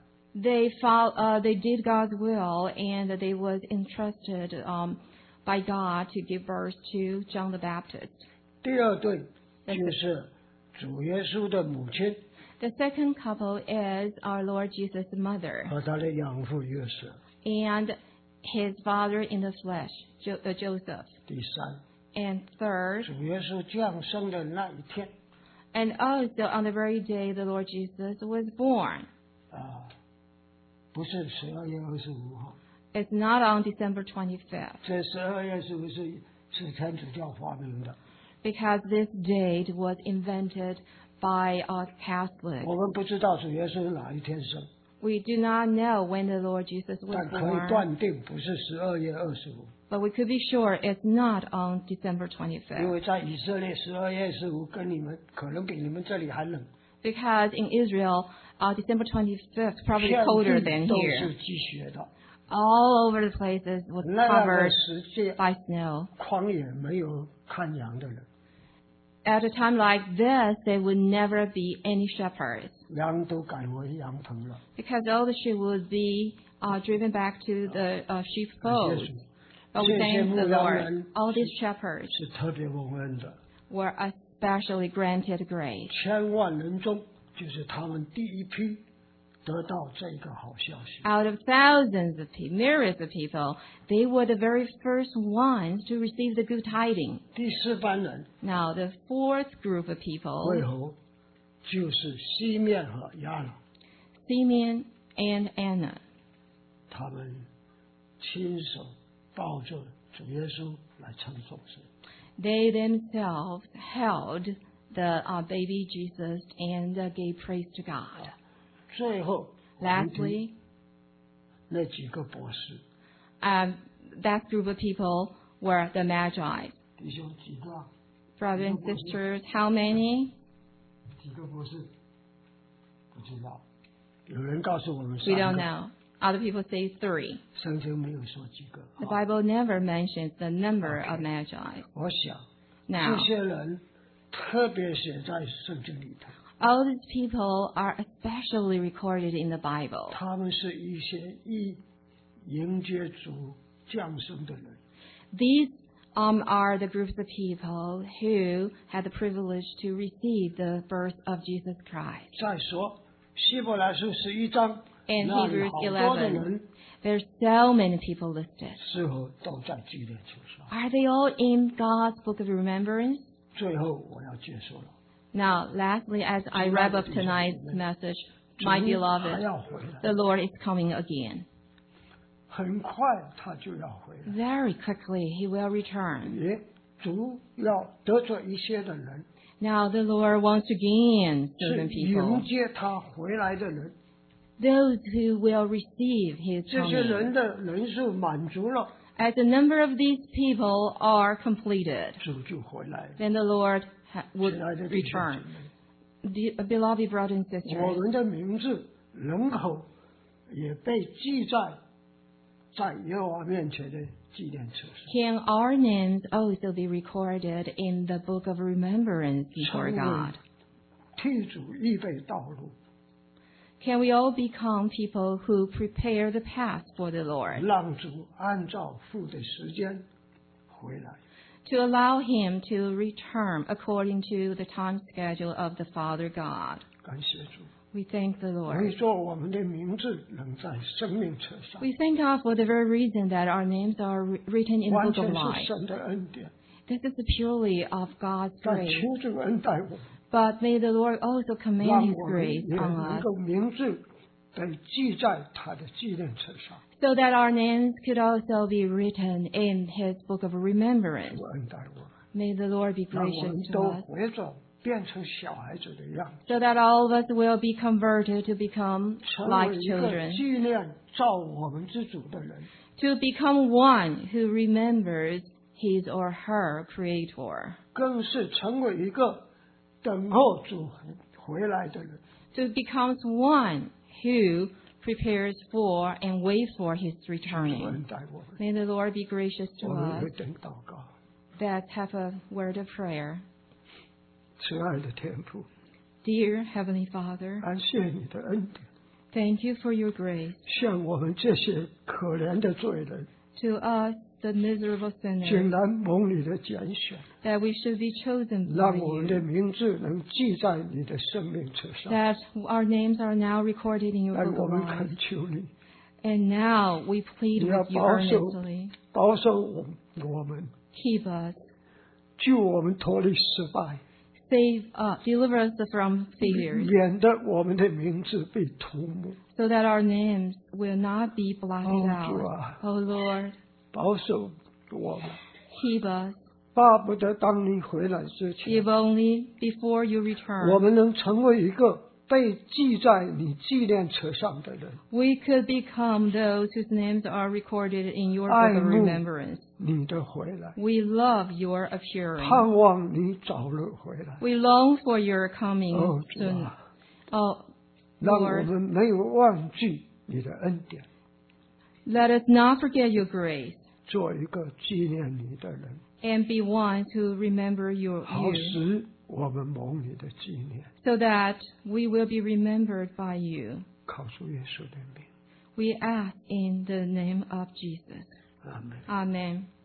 they did God's will, and they was entrusted by God to give birth to John the Baptist. 第二对就是主耶稣的母亲 The second couple is our Lord Jesus' mother 和他的养父约瑟。 and his father in the flesh, Joseph. 第三， And third, 主耶稣降生的那一天 and also on the very day the Lord Jesus was born. 不是12月25号， It's not on December 25th, 这12月是不是天主教发明的？ because this date was invented by Catholics. 我们不知道主耶稣哪一天生， We do not know when the Lord Jesus was 但可以 born, 断定不是12月25， but we could be sure it's not on December 因 25th, 为在以色列12月25跟你们可能比你们这里还冷， because in Israel, December 25th probably 遍 colder 地 than 都 here. 是积雪的， All over the places was 那样的 covered 世界 by snow. 旷野没有看羊的人， At a time like this, there would never be any shepherds, 羊都改为羊棚了。 because all the sheep would be driven back to the 感 sheepfolds. 谢主， But we 这些 thank 牧 the 羊 Lord. 人 All these shepherds 是特别蒙恩的， were especially granted grace. 千万人中就是他们第一批得到这个好消息。 Out of thousands of people, myriads of people, they were the very first ones to receive the good tidings. 第四班人 Now, the fourth group of 为 people, 何就是西面和亚拿， Simeon and Anna, 他们亲手抱着主耶稣来称颂神。 they themselves held the baby Jesus and gave praise to God. 最后 Lastly, 那几个博士， that group of people were the Magi. 弟兄几个啊？ Brothers and sisters, how many? 几个博士？不知道。有人告诉我们 We don't 3个， know. Other people say 3. 圣经没有说几个。 The 好 Bible never mentions the number of Magi. 我想 Now, 这些人特别写在圣经里头， all these people are especially recorded in the Bible. 他们是一些迎接主降生的人。 These are the groups of people who had the privilege to receive the birth of Jesus Christ. 再说， 希伯来书11章 In 那里 Hebrews 好多的 11, 人 there's so many people listed. 似乎都在纪念册上。 Are they all in God's book of remembrance? 最后我要结束了， Now, lastly, as I wrap up tonight's message, my 主还 beloved, 要回来， the Lord is coming again. 很快他就要回来。 Very quickly, He will return. 也主要得罪一些的人， Now, the Lord wants to gain 是 certain 迎 people, 接他回来的人。 those who will receive His 这些 coming. 人的人数满足了， As the number of these people are completed, 主就回来了。 then the Lord would 亲爱的弟兄 return. 姐妹， Beloved brothers and 我 sisters, 们的名字、人口也被记在耶和华面前的纪念册上， can our names also be recorded in the book of remembrance before 成为 God? 替主预备道路， Can we all become people who prepare the path for the Lord, 让主按照父的时间回来。 to allow Him to return according to the time schedule of the Father God? 感谢主， We thank the 为 Lord. 做我们的名字能在生命册上， We thank God for the very reason that our names are written in the 完 book 全 of 是 life. 神的恩典， This is purely of God's 在 grace. 求主恩待我们， But may the Lord also 让 command His 我们 grace 也 on 能 us, 够名字被记在他的纪念册上。 so that our names could also be written in His book of remembrance. 主恩待我们， May the Lord be 让我 gracious 们 to 都 us, 活着变成小孩子的样子， so that all of us will be converted to become 成 like 为一个 children, 纪念造我们之主的人。 to become one who remembers his or her Creator, 更是成为一个等候主回来的人。 to become one who prepares for and waits for His 主 returning. 恩待我们， May the Lord be gracious 我 to 们 us. 会等祷告。 Let's have a word of prayer. 慈爱的天父， Dear Heavenly Father, 感谢你的恩典， thank you for your grace. 向我们这些可怜的罪人， To us, the miserable 竟 sinners, 然蒙你的拣选， that we should be chosen by 让我们的 you, 名字能记在你的生命册上。 that our names are now recorded in your 但 book 我 of 们 life. 恳求你， And now we plead 你要 with you 保守 earnestly. 保守我们， Keep us, 救我们脱离失败， deliver us from failures, 免得我们的名字被涂抹。 so that our names will not be blotted 主 out. 啊， Oh Lord, 保守我们， keep us, 巴不得当你回来之前 if，only before you 我 return, 们能成为一个被记在你纪念册上的人， we could become those whose names are recorded in your book of 爱慕 remembrance. 你的回来， We love your appearing. 盼望你早日回来。 We long for your coming 哦，主 soon. 啊， Oh, 让我 Lord, 们没有忘记你的恩典， let us not forget your grace 做一个纪念你的人， and be one to remember 好 you, 使我们蒙你的纪念。 so that we will be remembered by you. 靠主耶稣的名， We ask in the name of Jesus. 阿门。 Amen.